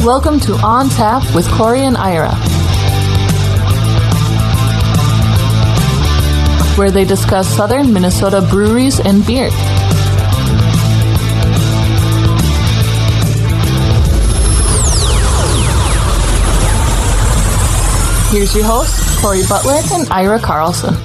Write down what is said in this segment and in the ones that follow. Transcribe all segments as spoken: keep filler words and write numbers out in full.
Welcome to On Tap with Corey and Ira, where they discuss southern Minnesota breweries and beer. Here's your hosts, Corey Butler and Ira Carlson.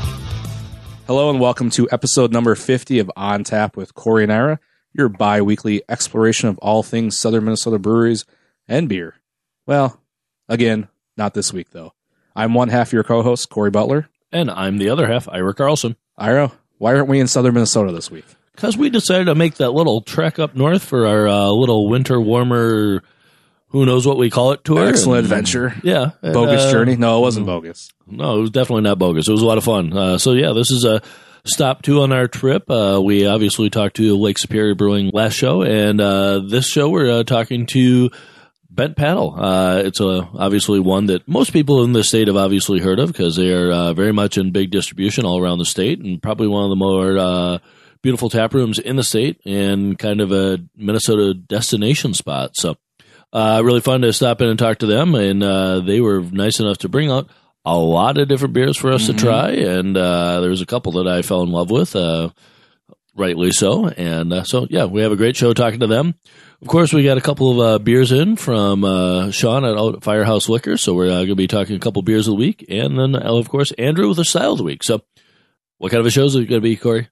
Hello and welcome to episode number fifty of On Tap with Corey and Ira, your bi-weekly exploration of all things southern Minnesota breweries and beer. Well, again, not this week, though. I'm one half of your co-host, Corey Butler. And I'm the other half, Ira Carlson. Ira, why aren't we in southern Minnesota this week? Because we decided to make that little trek up north for our uh, little winter warmer, who knows what we call it, tour. Excellent and, adventure. Yeah. And, bogus uh, journey? No, it wasn't bogus. No, it was definitely not bogus. It was a lot of fun. Uh, so, yeah, this is a stop two on our trip. Uh, we obviously talked to Lake Superior Brewing last show, and uh, this show we're uh, talking to Bent Paddle. Uh, it's a, obviously one that most people in the state have obviously heard of because they are uh, very much in big distribution all around the state, and probably one of the more uh, beautiful tap rooms in the state and kind of a Minnesota destination spot. So uh, really fun to stop in and talk to them, and uh, they were nice enough to bring out a lot of different beers for us mm-hmm. to try, and uh, there was a couple that I fell in love with, uh, rightly so. And uh, so, yeah, we have a great show talking to them. Of course, we got a couple of uh, beers in from uh, Sean at Firehouse Liquor, so we're uh, going to be talking a couple beers of the week, and then, uh, of course, Andrew with a style of the week. So what kind of a show is it going to be, Corey?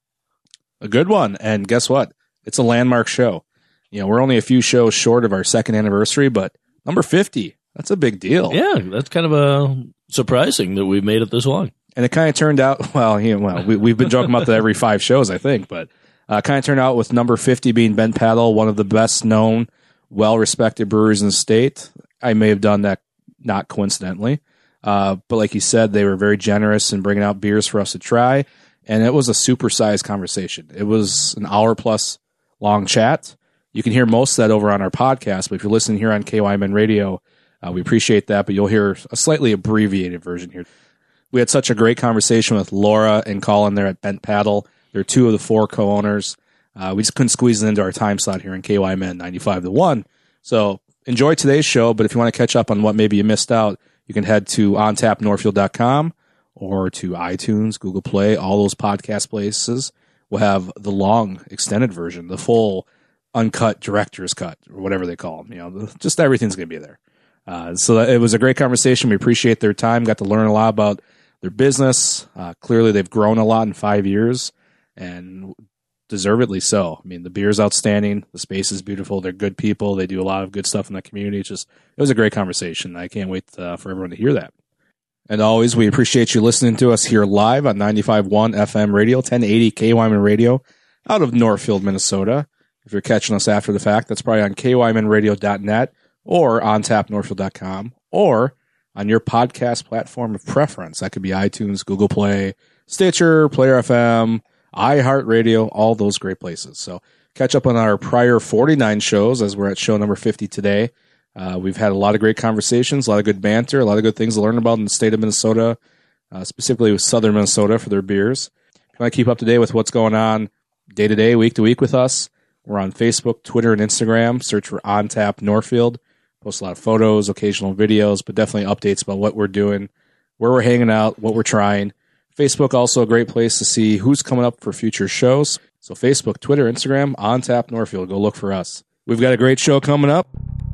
A good one, and guess what? It's a landmark show. You know, we're only a few shows short of our second anniversary, but number fifty, that's a big deal. Yeah, that's kind of a surprising that we made it this long. And it kind of turned out, well, you know, well we, we've been joking about that every five shows, I think, but uh, kind of turned out with number fifty being Bent Paddle, one of the best-known, well-respected breweries in the state. I may have done that not coincidentally, uh, but like you said, they were very generous in bringing out beers for us to try, and it was a super-sized conversation. It was an hour-plus long chat. You can hear most of that over on our podcast, but if you're listening here on K Y M N Radio, Uh, we appreciate that, but you'll hear a slightly abbreviated version here. We had such a great conversation with Laura and Colin there at Bent Paddle. They're two of the four co-owners. Uh, we just couldn't squeeze it into our time slot here in K Y M N ninety-five to one. So enjoy today's show, but if you want to catch up on what maybe you missed out, you can head to on tap northfield dot com or to iTunes, Google Play, all those podcast places. We'll have the long extended version, the full uncut director's cut, or whatever they call them. You know, just everything's going to be there. Uh, so it was a great conversation. We appreciate their time. Got to learn a lot about their business. Uh, clearly, they've grown a lot in five years, and deservedly so. I mean, the beer's outstanding. The space is beautiful. They're good people. They do a lot of good stuff in the community. It's just, it was a great conversation. I can't wait uh, for everyone to hear that. And always, we appreciate you listening to us here live on ninety-five point one F M radio, ten eighty K Y M N radio out of Northfield, Minnesota. If you're catching us after the fact, that's probably on K Y M N radio dot net. Or on tap northfield dot com, or on your podcast platform of preference. That could be iTunes, Google Play, Stitcher, Player F M, iHeartRadio, all those great places. So catch up on our prior forty-nine shows as we're at show number fifty today. Uh, we've had a lot of great conversations, a lot of good banter, a lot of good things to learn about in the state of Minnesota, uh, specifically with southern Minnesota for their beers. If you want to keep up to date with what's going on day to day, week to week with us, we're on Facebook, Twitter, and Instagram. Search for On Tap Northfield. Post a lot of photos, occasional videos, but definitely updates about what we're doing, where we're hanging out, what we're trying. Facebook also a great place to see who's coming up for future shows. So Facebook, Twitter, Instagram, On Tap Northfield. Go look for us. We've got a great show coming up.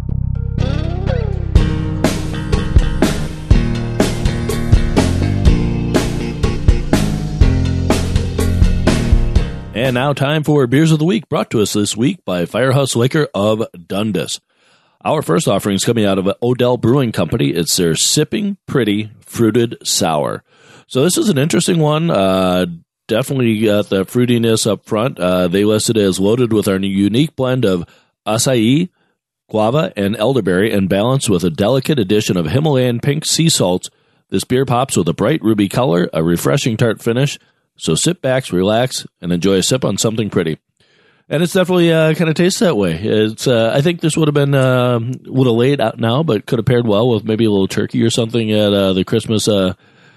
And now time for Beers of the Week, brought to us this week by Firehouse Liquor of Dundas. Our first offering is coming out of Odell Brewing Company. It's their Sipping Pretty Fruited Sour. So this is an interesting one. Uh, definitely got the fruitiness up front. Uh, they listed it as loaded with our unique blend of acai, guava, and elderberry, and balanced with a delicate addition of Himalayan pink sea salts. This beer pops with a bright ruby color, a refreshing tart finish. So sit back, relax, and enjoy a sip on something pretty. And it's definitely uh, kind of tastes that way. It's uh, I think this would have been uh, would have laid out now, but could have paired well with maybe a little turkey or something at uh, the Christmas uh,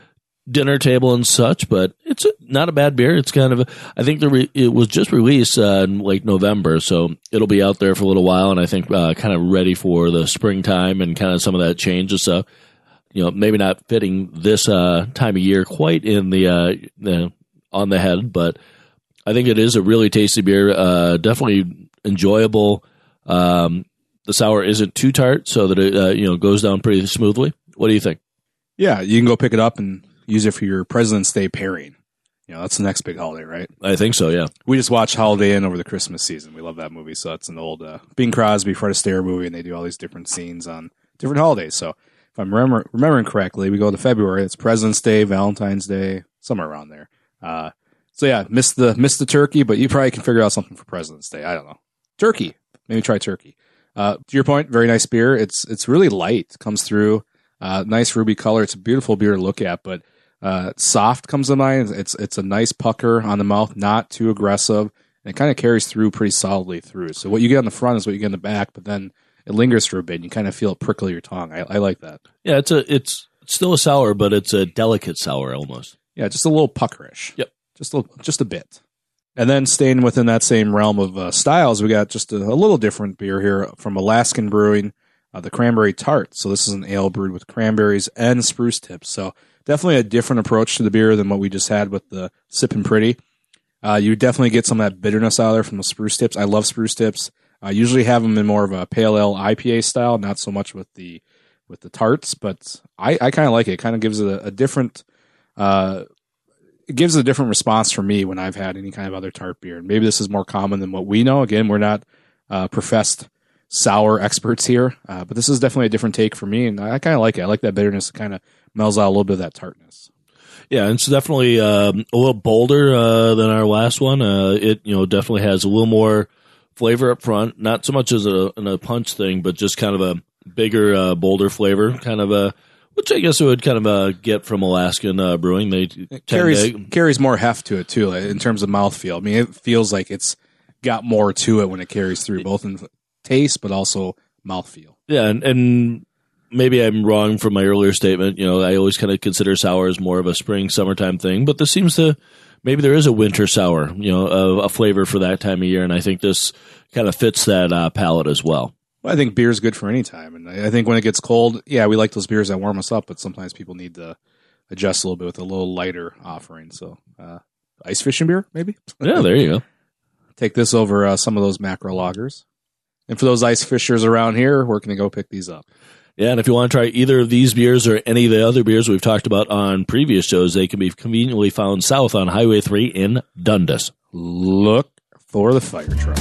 dinner table and such, but it's a, not a bad beer. It's kind of, a, I think the re, it was just released uh, in like November, so it'll be out there for a little while, and I think uh, kind of ready for the springtime and kind of some of that change and stuff. You know, maybe not fitting this uh, time of year quite in the, uh, the on the head, but I think it is a really tasty beer. Uh, definitely enjoyable. Um, the sour isn't too tart, so that it uh, you know goes down pretty smoothly. What do you think? Yeah, you can go pick it up and use it for your President's Day pairing. You know, that's the next big holiday, right? I think so, yeah. We just watched Holiday Inn over the Christmas season. We love that movie. So it's an old uh, Bing Crosby, Fred Astaire movie, and they do all these different scenes on different holidays. So if I'm remember- remembering correctly, we go to February. It's President's Day, Valentine's Day, somewhere around there. Uh, so yeah, missed the missed the turkey, but you probably can figure out something for President's Day. I don't know. Turkey. Maybe try turkey. Uh, to your point, very nice beer. It's it's really light. Comes through. Uh, nice ruby color. It's a beautiful beer to look at, but Uh, soft comes to mind. It's it's a nice pucker on the mouth, not too aggressive, and it kind of carries through pretty solidly through. So what you get on the front is what you get in the back, but then it lingers for a bit, and you kind of feel it prickle your tongue. I, I like that. Yeah, it's a it's still a sour, but it's a delicate sour almost. Yeah, just a little puckerish. Yep, just a just a bit. And then staying within that same realm of uh, styles, we got just a, a little different beer here from Alaskan Brewing, uh, the Cranberry Tart. So this is an ale brewed with cranberries and spruce tips. So definitely a different approach to the beer than what we just had with the Sippin' Pretty. Uh, you definitely get some of that bitterness out of there from the spruce tips. I love spruce tips. I usually have them in more of a pale ale I P A style, not so much with the with the tarts, but I, I kind of like it. It kind of gives it a, a different uh, it gives a different response for me when I've had any kind of other tart beer. And maybe this is more common than what we know. Again, we're not uh, professed sour experts here, uh, but this is definitely a different take for me, and I, I kind of like it. I like that bitterness. It kind of mellows out a little bit of that tartness. Yeah, it's definitely um, a little bolder uh, than our last one. Uh, it you know definitely has a little more flavor up front, not so much as a, in a punch thing, but just kind of a bigger, uh, bolder flavor, kind of a which I guess it would kind of uh, get from Alaskan uh, Brewing. They it carries to, carries more heft to it too, in terms of mouthfeel. I mean, it feels like it's got more to it when it carries through, both in taste but also mouthfeel. Yeah, and, and maybe I'm wrong from my earlier statement. You know, I always kind of consider sour as more of a spring, summertime thing, but this seems to maybe there is a winter sour, you know, a, a flavor for that time of year, and I think this kind of fits that uh, palate as well. Well, I think beer is good for any time, and I think when it gets cold, yeah, we like those beers that warm us up, but sometimes people need to adjust a little bit with a little lighter offering. So, uh, ice fishing beer, maybe? Yeah, there you go. Take this over uh, some of those macro lagers. And for those ice fishers around here, where can they go pick these up? Yeah, and if you want to try either of these beers or any of the other beers we've talked about on previous shows, they can be conveniently found south on Highway three in Dundas. Look for the fire truck.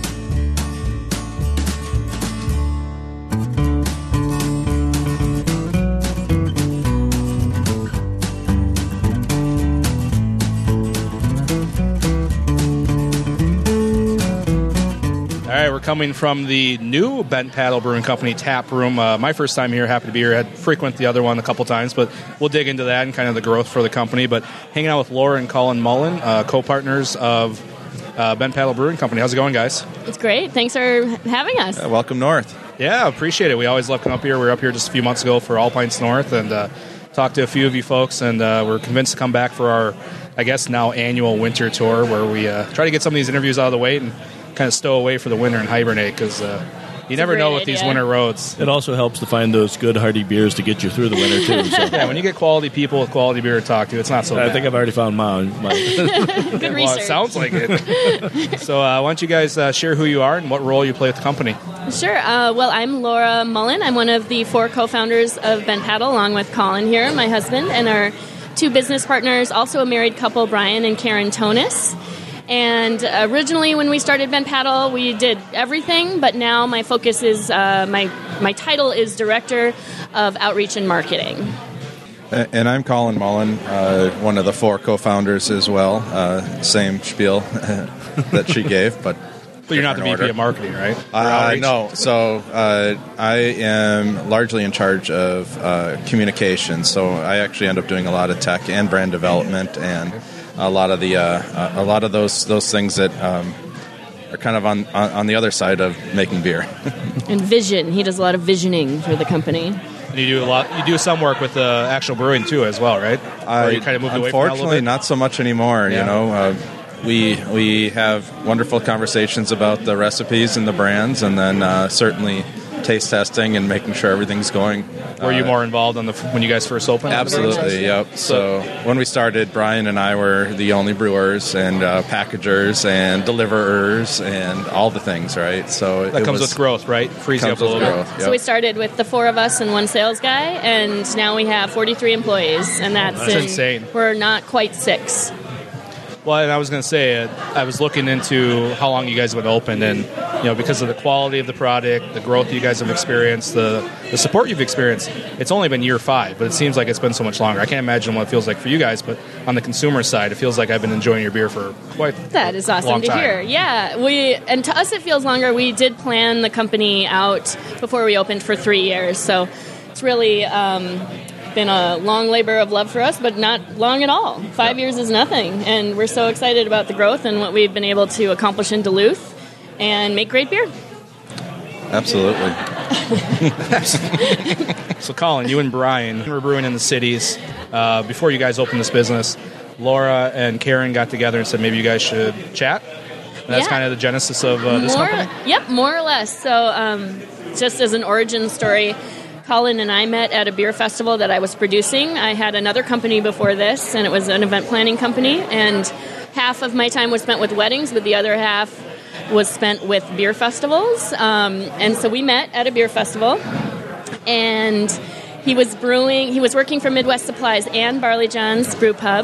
All right, we're coming from the new Bent Paddle Brewing Company tap room. Uh, my first time here, happy to be here. I had frequent the other one a couple times, but we'll dig into that and kind of the growth for the company. But hanging out with Laura and Colin Mullen, uh, co-partners of uh, Bent Paddle Brewing Company. How's it going, guys? It's great. Thanks for having us. Uh, welcome north. Yeah, appreciate it. We always love coming up here. We were up here just a few months ago for All Pints North and uh, talked to a few of you folks, and uh, we're convinced to come back for our, I guess, now annual winter tour where we uh, try to get some of these interviews out of the way and kind of stow away for the winter and hibernate, because uh, you never know with idea. these winter roads. It also helps to find those good hearty beers to get you through the winter too. So. Yeah, when you get quality people with quality beer to talk to, it's not so I bad. think I've already found mine. Good Well, research. it sounds like it. So uh, why don't you guys uh, share who you are and what role you play with the company? Sure. Uh, well, I'm Laura Mullen. I'm one of the four co-founders of Bent Paddle, along with Colin here, my husband, and our two business partners, also a married couple, Brian and Karen Tonis. And originally, when we started Bent Paddle, we did everything, but now my focus is, uh, my my title is Director of Outreach and Marketing. And I'm Colin Mullen, uh, one of the four co-founders as well. Uh, same spiel that she gave, but But you're not the V P order. of marketing, right? Or Uh, outreach? no, so uh, I am largely in charge of uh, communication. So I actually end up doing a lot of tech and brand development, and a lot of the uh, a lot of those those things that um, are kind of on, on on the other side of making beer. And vision. He does a lot of visioning for the company. And you do a lot. You do some work with the actual brewing too, as well, right? Or you kind of moved away from that a little Unfortunately, bit? not so much anymore. Yeah. You know, uh, we we have wonderful conversations about the recipes and the brands, and then uh, certainly taste testing and making sure everything's going. Were you uh, more involved on the when you guys first opened? on the brewing side? Absolutely, yep. So when we started, Brian and I were the only brewers and uh, packagers and deliverers and all the things, right? So That it comes was, with growth, right? Frees you up comes a little with bit. growth. So yep. we started with the four of us and one sales guy, and now we have forty-three employees, and that's, That's in- insane. We're not quite six. Well, and I was going to say, uh, I was looking into how long you guys would open, and you know, because of the quality of the product, the growth you guys have experienced, the the support you've experienced, it's only been year five, but it seems like it's been so much longer. I can't imagine what it feels like for you guys, but on the consumer side, it feels like I've been enjoying your beer for quite. That is awesome Long to time. hear. Yeah, we and to us it feels longer. We did plan the company out before we opened for three years, so it's really um, been a long labor of love for us, but not long at all. Five years is nothing, and we're so excited about the growth and what we've been able to accomplish in Duluth and make great beer. Absolutely. So, Colin, you and Brian were brewing in the cities uh, before you guys opened this business. Laura and Karen got together and said maybe you guys should chat. And that's Yeah. kind of the genesis of uh, this more, company. Yep, more or less. So, um, just as an origin story, Colin and I met at a beer festival that I was producing. I had another company before this, and it was an event planning company. And half of my time was spent with weddings, but the other half was spent with beer festivals. Um, and so we met at a beer festival, and he was brewing. He was working for Midwest Supplies and Barley John's Brew Pub.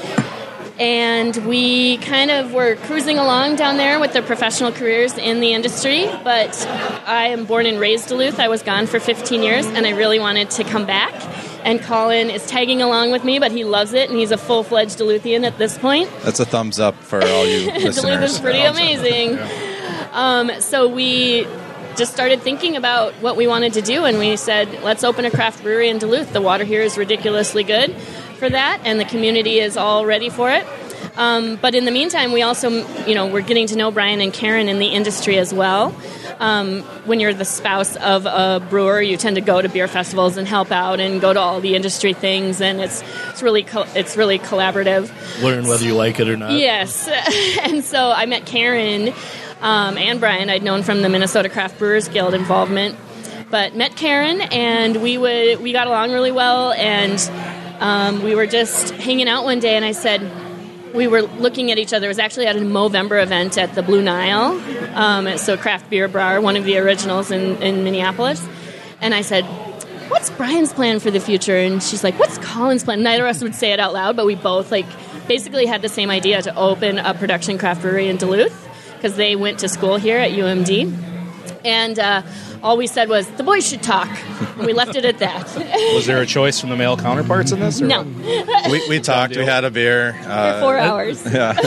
And we kind of were cruising along down there with their professional careers in the industry. But I am born and raised Duluth. I was gone for fifteen years, and I really wanted to come back. And Colin is tagging along with me, but he loves it, and he's a full-fledged Duluthian at this point. That's a thumbs up for all you listeners. Duluth is pretty amazing. Um, so we just started thinking about what we wanted to do, and we said, let's open a craft brewery in Duluth. The water here is ridiculously good for that, and the community is all ready for it. Um, but in the meantime, we also, you know, we're getting to know Brian and Karen in the industry as well. Um, when you're the spouse of a brewer, you tend to go to beer festivals and help out and go to all the industry things, and it's it's really co- it's really collaborative. Learn whether you like it or not. Yes, and so I met Karen um, and Brian. I'd known from the Minnesota Craft Brewers Guild involvement, but met Karen, and we would we got along really well, and um, we were just hanging out one day, and I said, we were looking at each other. It was actually at a Movember event at the Blue Nile, um, so craft beer bar, one of the originals in, in Minneapolis. And I said, what's Brian's plan for the future? And she's like, what's Colin's plan? Neither of us would say it out loud, but we both like basically had the same idea to open a production craft brewery in Duluth because they went to school here at U M D. And uh, all we said was, the boys should talk. And we left it at that. Was there a choice from the male counterparts in this? Or No. We, we talked. We had a beer. For Uh, four hours.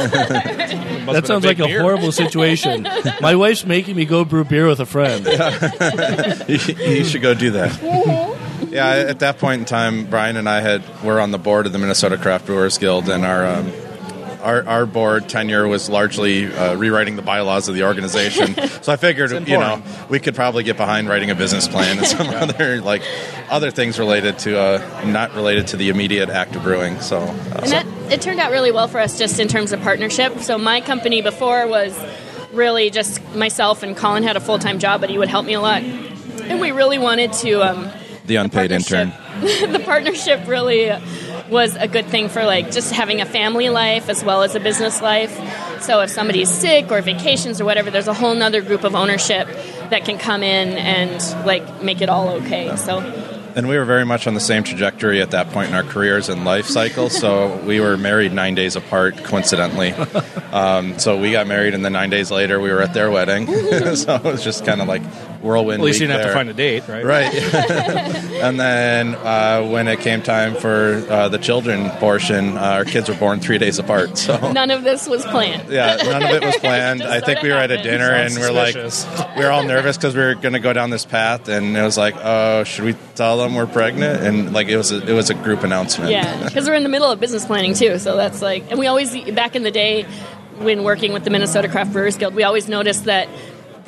That sounds like a horrible situation. My wife's making me go brew beer with a friend. you, you should go do that. Yeah, at that point in time, Brian and I had were on the board of the Minnesota Craft Brewers Guild, and our um, our, our board tenure was largely uh, rewriting the bylaws of the organization. So I figured, you know, we could probably get behind writing a business plan and some other like other things related to uh, not related to the immediate act of brewing. So, uh, And that, it turned out really well for us just in terms of partnership. So my company before was really just myself, and Colin had a full-time job, but he would help me a lot. And we really wanted to... Um, the unpaid the intern. the partnership really was a good thing for like just having a family life as well as a business life. So if somebody's sick or vacations or whatever, there's a whole nother group of ownership that can come in and like make it all okay. So... And we were very much on the same trajectory at that point in our careers and life cycle. So we were married nine days apart, coincidentally. Um, so we got married, and then nine days later, we were at their wedding. So it was just kind of like whirlwind. At least you week didn't have to there. find a date, right? Right. And then uh, when it came time for uh, the children portion, uh, our kids were born three days apart. So None of this was planned. yeah, none of it was planned. Just I think sorta we were at a happened. dinner, and Sounds we're like, suspicious. we were all nervous because we were going to go down this path, and it was like, oh, should we tell them we're pregnant? And like it was, a, it was a group announcement. Yeah, because we're in the middle of business planning too. So that's like, and we always back in the day when working with the Minnesota Craft Brewers Guild, we always noticed that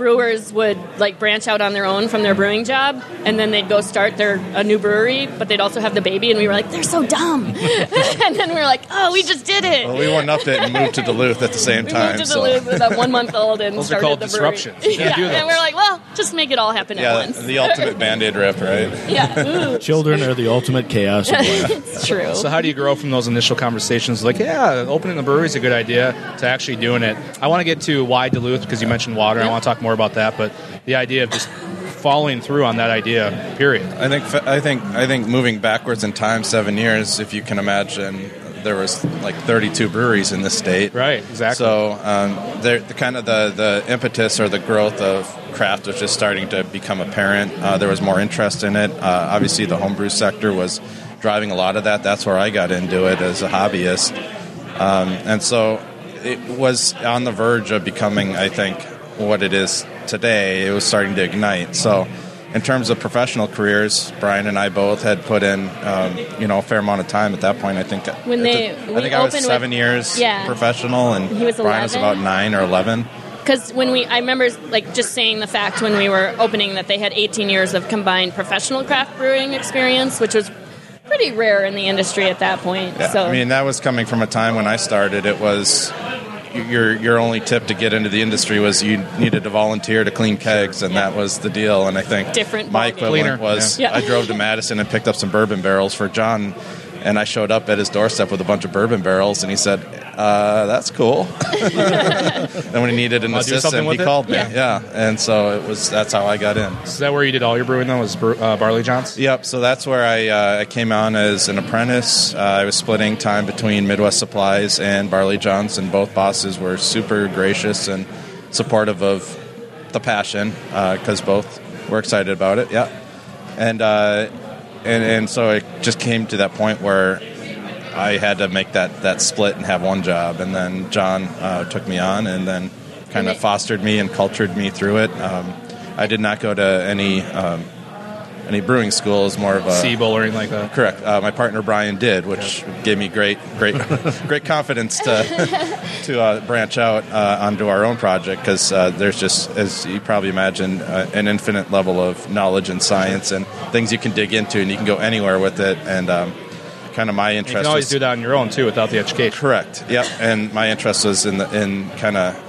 brewers would like branch out on their own from their brewing job, and then they'd go start their a new brewery, but they'd also have the baby, and we were like, they're so dumb. And then we were like, oh, we just did it. Well, we one upped it and moved to Duluth at the same we time. moved to so. Duluth with a one month old and Those are started called the brewery. disruptions. You can't Yeah, do those. and we were like, well, just make it all happen Yeah, at once. the ultimate Band-Aid rip, right? Yeah, ooh, Children are the ultimate chaos. in life. it's true. So how do you grow from those initial conversations, like, yeah, opening the brewery is a good idea, to actually doing it? I want to get to why Duluth, because you mentioned water. I want to talk more about that, but the idea of just following through on that idea, period. I think I think I think moving backwards in time, seven years, if you can imagine, there was like thirty-two breweries in the state. Right, exactly. So um, the kind of the, the impetus or the growth of craft was just starting to become apparent. Uh, there was more interest in it. Uh, obviously, the homebrew sector was driving a lot of that. That's where I got into it as a hobbyist. Um, and so it was on the verge of becoming, I think, what it is today. It was starting to ignite. So in terms of professional careers, Brian and I both had put in, um, you know, a fair amount of time at that point. I think When they- I we think I was opened seven with- years yeah. professional, and He was Brian was eleven. about nine or eleven. Because when we, I remember like just saying the fact when we were opening that they had eighteen years of combined professional craft brewing experience, which was pretty rare in the industry at that point. Yeah, So I mean, that was coming from a time when I started. It was your your only tip to get into the industry was you needed to volunteer to clean kegs, and that was the deal. And I think Different my ballgame. equivalent Cleaner, was yeah. I drove to Madison and picked up some bourbon barrels for John, and I showed up at his doorstep with a bunch of bourbon barrels, and he said, uh, "That's cool." Then when he needed an I'll do something assistant, he with it? called me. Yeah. Yeah, and so it was. That's how I got in. Is that where you did all your brewing, though, was Bar- uh, Barley John's? Yep, so that's where I, uh, I came on as an apprentice. Uh, I was splitting time between Midwest Supplies and Barley John's, and both bosses were super gracious and supportive of the passion because both were excited about it. Yeah, and, uh, and and so it just came to that point where I had to make that, that split and have one job, and then John uh, took me on and then kind And of it- fostered me and cultured me through it. Um, I did not go to any um, any brewing school. It's more of a Siebel or anything like that? correct. Uh, my partner Brian did, which gave me great, great, great confidence to to uh, branch out uh, onto our own project because uh, there's just, as you probably imagine, uh, an infinite level of knowledge and science and things you can dig into, and you can go anywhere with it. And um, kind of my You interest can always was do that on your own, too, without the education. correct. Yep. And my interest was in the, in kind of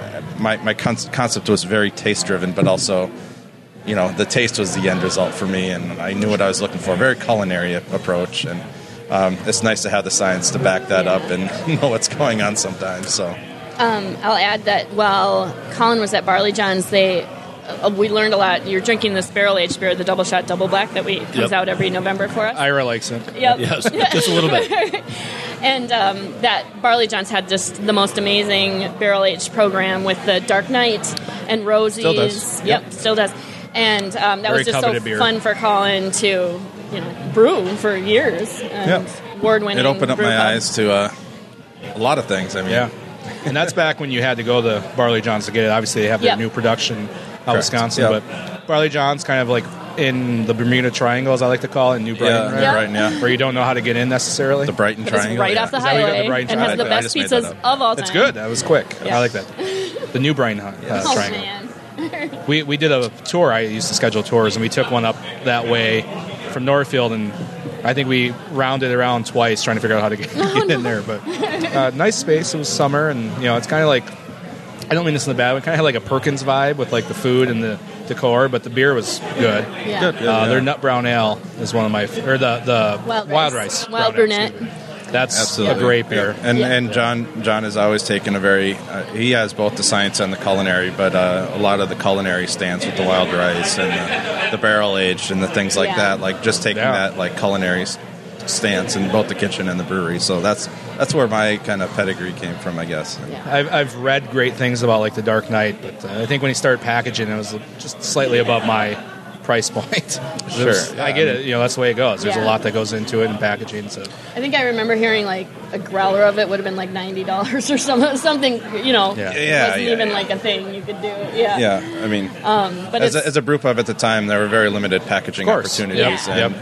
my my con- concept was very taste driven, but also, you know, the taste was the end result for me, and I knew what I was looking for. Very culinary a- approach, and um, it's nice to have the science to back that up and know what's going on sometimes. So, Um, I'll add that while Colin was at Barley John's, they uh, we learned a lot. You're drinking this barrel aged beer, the Double Shot Double Black, that we comes Yep. out every November for us. Ira likes it. Yep. Yes, just a little bit. And um, that Barley John's had just the most amazing barrel aged program with the Dark Knight and Rosie's. Still does. Yep, Yep. still does. And um, that Very was just so coveted beer. fun for Colin to, you know, brew for years. And award winning. it opened up my eyes to uh, a lot of things. I mean, Yeah. And that's back when you had to go to Barley John's to get it. Obviously, they have their Yep. new production out of Correct. Wisconsin, Yep. but Barley John's kind of like in the Bermuda Triangle, as I like to call it, in New Brighton, yeah, right? Yeah. right, yeah. Where you don't know how to get in necessarily. The Brighton But it's Triangle, right yeah. off the Is that where you got the highway Brighton and has the Triangle? I best just made that pizzas up. of all time. It's good. That was quick. Yeah. I like that. The New Brighton uh, Oh, Triangle. man. We we did a tour. I used to schedule tours, and we took one up that way from Northfield, and I think we rounded around twice trying to figure out how to get, get in there. But uh, nice space. It was summer, and you know, it's kind of like, I don't mean this in the bad way, kind of had like a Perkins vibe with like the food and the decor, but the beer was good. Yeah. Good, Uh, yeah. Their Nut Brown Ale is one of my, f- or the the Wild Wild Rice. Rice, Wild Brown Ale, Brunette. excuse me. That's Absolutely. a great beer. Yeah. And Yeah. and John John has always taken a very uh, he has both the science and the culinary, but uh, a lot of the culinary stance with the wild rice and the, the barrel aged and the things like Yeah. that, like just taking Yeah. that like culinary s- stance in both the kitchen and the brewery. So that's that's where my kind of pedigree came from, I guess. Yeah. I've, I've read great things about like the Dark Knight, but uh, I think when he started packaging, it was just slightly above my price point. Sure, There's- yeah, I get I it. You know, that's the way it goes. There's Yeah. a lot that goes into it in packaging. So I think I remember hearing like a growler of it would have been like ninety dollars or something. Something, you know, Yeah. it Yeah, wasn't yeah, even yeah. like a thing you could do. Yeah. Yeah, I mean, Um, but as it's, a, as a brew pub at the time, there were very limited packaging Of course. opportunities, Yeah. and Yep.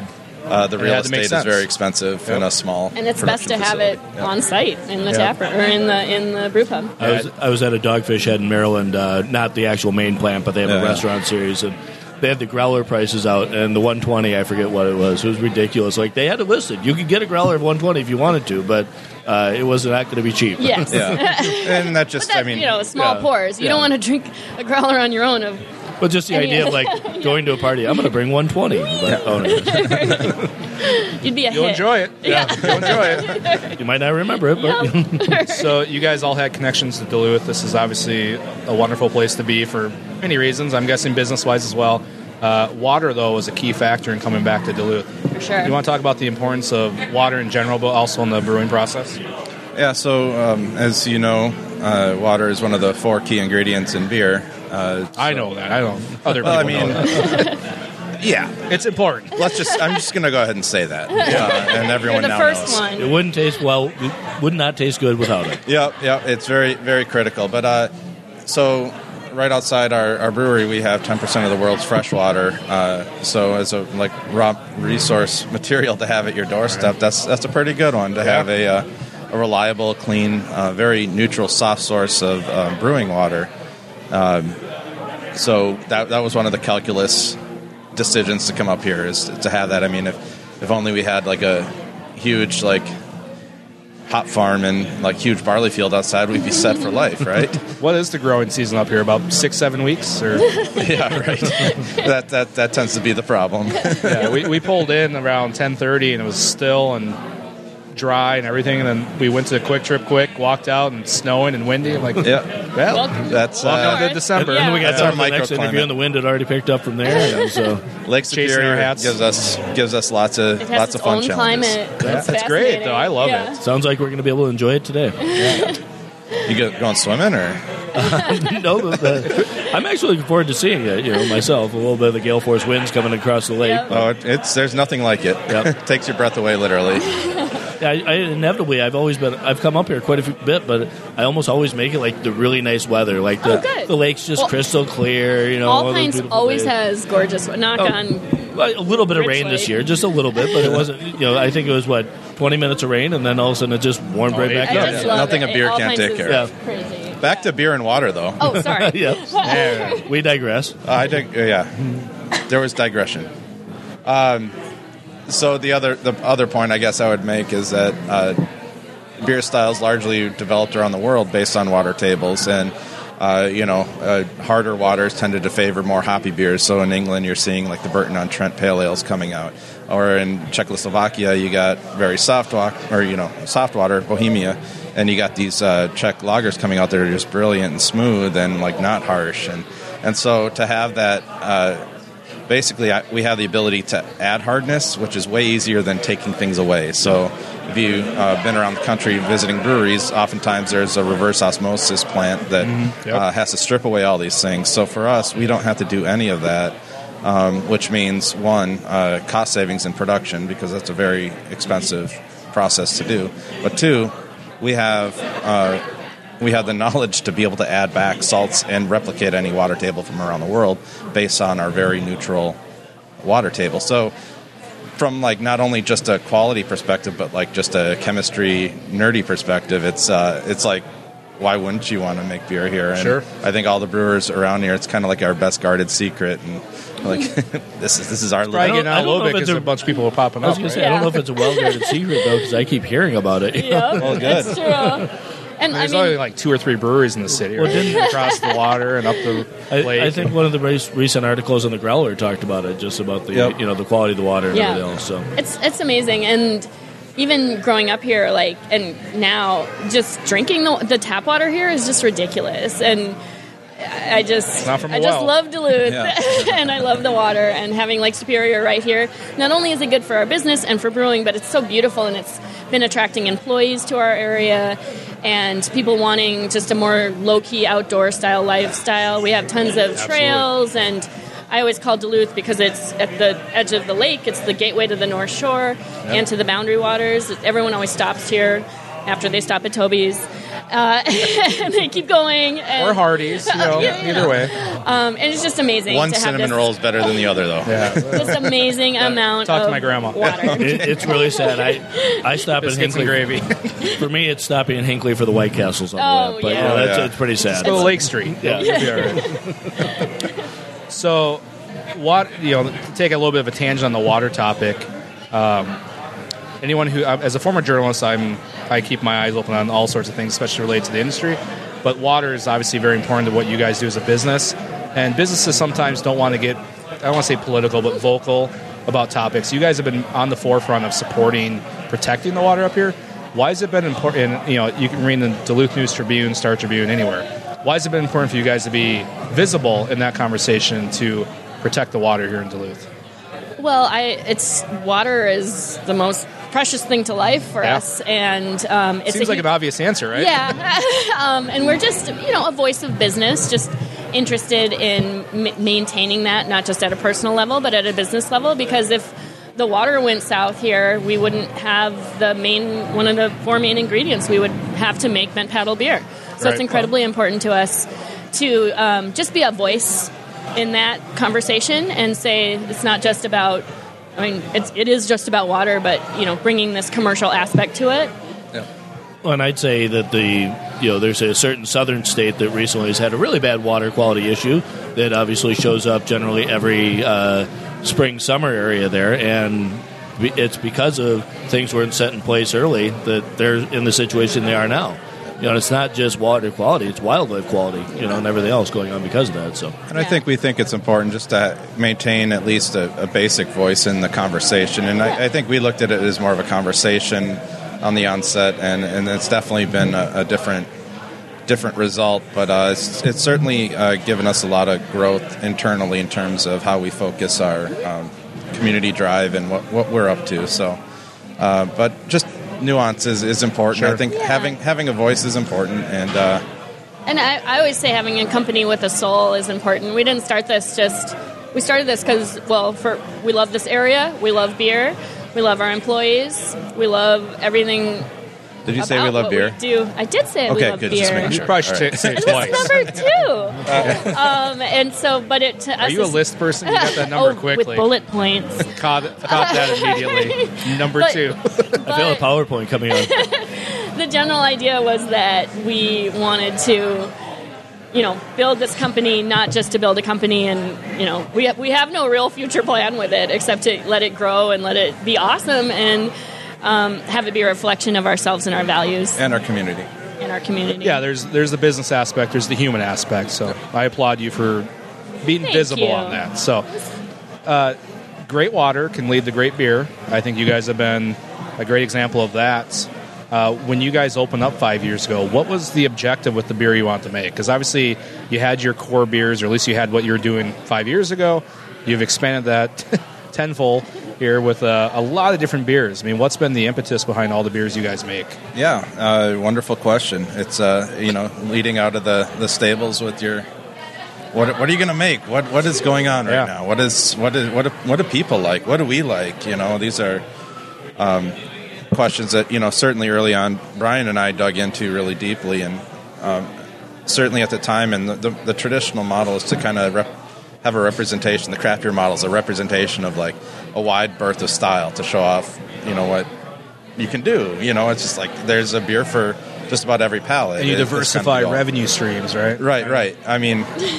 uh, the real had to make estate is sense. very expensive Yep. in a small. And it's best to production have it facility. Yeah. on site in the Yeah. tap room, or in the in the brew pub. I was I was at a Dogfish Head in Maryland, uh, not the actual main plant, but they have Yeah. a restaurant series, and they had the growler prices out, and the one twenty, I forget what it was. It was ridiculous. Like they had it listed. You could get a growler of one twenty if you wanted to, but uh, it was not going to be cheap. Yes. Yeah, and that But just that's, I mean, you know, small yeah. pours. You Yeah. don't want to drink a growler on your own. Of But just the I mean- idea of like going to a party, I'm going to bring one twenty. But, oh, no. you'd be a You'll hit. enjoy it. Yeah. You'll enjoy it. You might not remember it, but So you guys all had connections to Duluth. This is obviously a wonderful place to be for many reasons. I'm guessing business-wise as well. Uh, water, though, was a key factor in coming back to Duluth. For sure. You want to talk about the importance of water in general, but also in the brewing process? Yeah, so um, as you know, uh, water is one of the four key ingredients in beer. Uh, I so- know that. I don't. Other people Well, I know mean, that. yeah. It's important. Let's just. I'm just going to go ahead and say that, uh, and You're everyone the now first knows. one. it wouldn't taste well. It would not taste good without it. Yep, yep. It's very, very critical. But uh, so right outside our, our brewery, we have ten percent of the world's fresh water. Uh, so as a like raw resource material to have at your doorstep, that's that's a pretty good one to have a uh, a reliable, clean, uh, very neutral, soft source of uh, brewing water. Um, so that that was one of the calculus decisions to come up here, is to have that. I mean, if if only we had like a huge like hop farm and like huge barley field outside, we'd be set for life, right? What is the growing season up here? About six, seven weeks? Or Yeah, right. that that that tends to be the problem. yeah, we, we pulled in around ten thirty, and it was still and dry and everything. And then we went to Quick Trip quick, walked out, and it's snowing and windy. I'm like, Yeah, well, Welcome. that's welcome uh, to December. Yeah. And we got That's down our to the next interview, microclimate. and the wind had already picked up from there. And so Lake Chasing Superior our hats. gives us gives us lots of It has lots its of fun own challenges. climate. That's It's great, fascinating. though. I love Yeah. it. sounds like we're going to be able to enjoy it today. You go, going swimming or? no, but, uh, I'm actually looking forward to seeing it. You know, myself, a little bit of the gale force winds coming across the lake. Yep. Oh, it, it's there's nothing like it. Yep. Takes your breath away, literally. I, I inevitably, I've always been, I've come up here quite a few, bit, but I almost always make it like the really nice weather, like the Oh, good. the lake's just Well, crystal clear. You know, all those Alpine's beautiful always days. has gorgeous. Knock Oh. on. Well, a little bit of rain this Richly. year, just a little bit, but it wasn't. You know, I think it was what twenty minutes of rain, and then all of a sudden it just warmed right yeah. back I up. just Yeah. love Nothing it. a beer can't Alpine's take is care of. Crazy. Back to beer and water, though. Oh, sorry. Yep. Yeah. We digress. Uh, I dig- yeah, there was digression. Um, so the other the other point I guess I would make is that uh, beer styles largely developed around the world based on water tables, and uh, you know uh, harder waters tended to favor more hoppy beers. So in England, you're seeing like the Burton-on-Trent Pale Ales coming out, or in Czechoslovakia, you got very soft wa- or you know soft water Bohemia. And you got these uh, Czech lagers coming out that are just brilliant and smooth and like not harsh, and and so to have that, uh, basically I, we have the ability to add hardness, which is way easier than taking things away. So if you've uh, been around the country visiting breweries, oftentimes there's a reverse osmosis plant that Yep. uh, has to strip away all these things. So for us, we don't have to do any of that. Um, which means one, uh, cost savings in production, because that's a very expensive process to do. But two, we have uh, we have the knowledge to be able to add back salts and replicate any water table from around the world based on our very neutral water table. So from like not only just a quality perspective, but like just a chemistry nerdy perspective, it's uh, it's like, why wouldn't you want to make beer here? And Sure. I think all the brewers around here, it's kind of like our best guarded secret, and like this is this is our Probably little. getting out I a don't little know bit if it's because a- a bunch of people were popping I was up. going to right? say, I don't Yeah. know if it's a well guarded secret though, because I keep hearing about it. Yeah, Well, good. that's true. And I There's mean, only like two or three breweries in the city, Well, right? didn't- across the water and up the lake. I, I think one of the race, recent articles on the Growler talked about it, just about the Yep. you know the quality of the water and Yeah. everything else. So it's it's amazing. And even growing up here, like, and now just drinking the, the tap water here is just ridiculous. And I just, not from a I just well. love Duluth, Yeah. and I love the water. And having Lake Superior right here, not only is it good for our business and for brewing, but it's so beautiful, and it's been attracting employees to our area and people wanting just a more low-key outdoor style lifestyle. We have tons of trails, and I always call Duluth because it's at the edge of the lake. It's the gateway to the North Shore and to the Boundary Waters. Everyone always stops here after they stop at Toby's. Uh, and they keep going. And, Or Hardee's, you know, yeah, you either know. way. Um, and it's just amazing. One to have cinnamon this, roll is better than the other, though. Yeah. This amazing amount Talk to of my grandma. water. It, it's really sad. I I stop at Biscuits and Hinckley. gravy. For me, it's stopping in Hinckley for the White Castles on Oh, the way. But yeah. yeah, that's, Yeah. it's pretty sad. Go to Lake Street. Yeah. You'll be all right. So, what you know, to take a little bit of a tangent on the water topic. Um, anyone who, as a former journalist, I'm I keep my eyes open on all sorts of things, especially related to the industry. But water is obviously very important to what you guys do as a business, and businesses sometimes don't want to get, I don't want to say political, but vocal about topics. You guys have been on the forefront of supporting, protecting the water up here. Why has it been important? You know, you can read in the Duluth News Tribune, Star Tribune, anywhere. Why has it been important for you guys to be visible in that conversation to protect the water here in Duluth? Well, I it's water is the most precious thing to life for Yeah. us, and um, it's Seems a like huge- an obvious answer, right? Yeah, um, and we're just you know a voice of business, just interested in m- maintaining that, not just at a personal level, but at a business level. Because if the water went south here, we wouldn't have the main one of the four main ingredients. We would have to make bent paddle beer. So Right. it's incredibly important to us to um, just be a voice in that conversation and say it's not just about. I mean, it's, it is just about water, but you know, bringing this commercial aspect to it. Well, and I'd say that the you know there's a certain southern state that recently has had a really bad water quality issue that obviously shows up generally every uh, spring summer area there, and be- it's because of things weren't set in place early that they're in the situation they are now. You know, it's not just water quality; it's wildlife quality. You know, and everything else going on because of that. So. And I think we think it's important just to maintain at least a, a basic voice in the conversation. And I, I think we looked at it as more of a conversation on the onset, and, and it's definitely been a, a different different result. But uh, it's, it's certainly uh, given us a lot of growth internally in terms of how we focus our um, community drive and what, what we're up to. So, uh, but just nuance is, is important. Sure. I think Yeah. having having a voice is important, and uh, And I, I always say having a company with a soul is important. We didn't start this just, we started this because, well, for we love this area, we love beer, we love our employees, we love everything. did you say we about love what beer? We do. I did say we Okay, love good. beer. Just making You sure. probably should All say- right. say it It twice. was number two. um, and so, but it to Are us you a is- list person? You got that number oh, quickly. with bullet points. Caught, caught that immediately. Number But- two. I feel a PowerPoint coming on. The general idea was that we wanted to, you know, build this company not just to build a company, and you know, we we have no real future plan with it except to let it grow and let it be awesome and um, have it be a reflection of ourselves and our values And our community. in our community. Yeah, there's there's the business aspect, there's the human aspect. So I applaud you for being Thank visible you. on that. So, uh, great water can lead to great beer. I think you guys have been a great example of that. Uh, when you guys opened up five years ago, what was the objective with the beer you wanted to make? Because obviously you had your core beers, or at least you had what you were doing five years ago. You've expanded that tenfold here with uh, a lot of different beers. I mean, what's been the impetus behind all the beers you guys make? Yeah, uh, wonderful question. It's uh, you know, leading out of the, the stables with your what what are you going to make? What what is going on right Yeah. now? What is what is what do, what do people like? What do we like? You know, these are um, questions that you know certainly early on Brian and I dug into really deeply, and um, certainly at the time. And the, the, the traditional model is to kind of rep- have a representation. The craft beer model is a representation of like a wide berth of style to show off, you know, what you can do. You know, it's just like there's a beer for just about every palate. And you It- it's kind of diversify the goal. revenue streams, right? Right, right. I mean,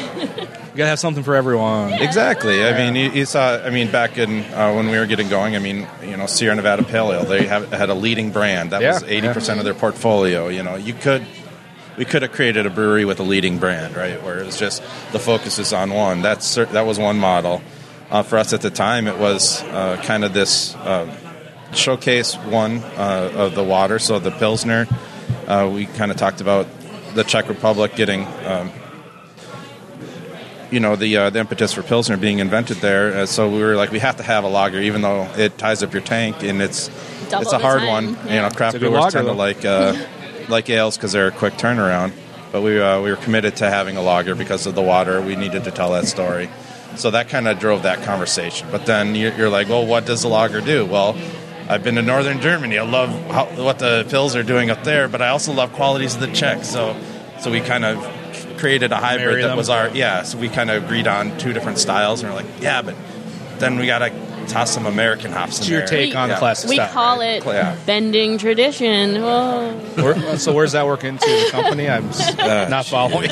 You gotta have something for everyone. exactly. I mean, you, you saw. I mean, back in uh, when we were getting going. I mean, you know, Sierra Nevada Pale Ale. They have, had a leading brand that was Yeah, eighty percent yeah. of their portfolio. You know, you could, we could have created a brewery with a leading brand, right? Where it was just the focus is on one. That's cer- that was one model. Uh, for us at the time, it was uh, kind of this uh, showcase one uh, of the water. So the Pilsner, uh, we kind of talked about the Czech Republic getting. Um, you know, the uh, the impetus for Pilsner being invented there. Uh, so we were like, we have to have a lager, even though it ties up your tank, and it's Double it's a the hard time, one. yeah. You know, craft It's a good brewers lager, tend to though. like uh, like ales because they're a quick turnaround. But we uh, we were committed to having a lager because of the water. We needed to tell that story. So that kind of drove that conversation. But then you're, you're like, well, what does the lager do? Well, I've been to northern Germany. I love how, what the Pils are doing up there, but I also love qualities of the Czech. So, so we kind of created a hybrid Marry that them. was our yeah. So we kind of agreed on two different styles, and we're like, yeah, but then we got to toss some American hops in What's your there. take on Yeah. the classic We style? call it Yeah. bending tradition. Oh. Where, so where's that work into the company? I'm s- Uh, not following.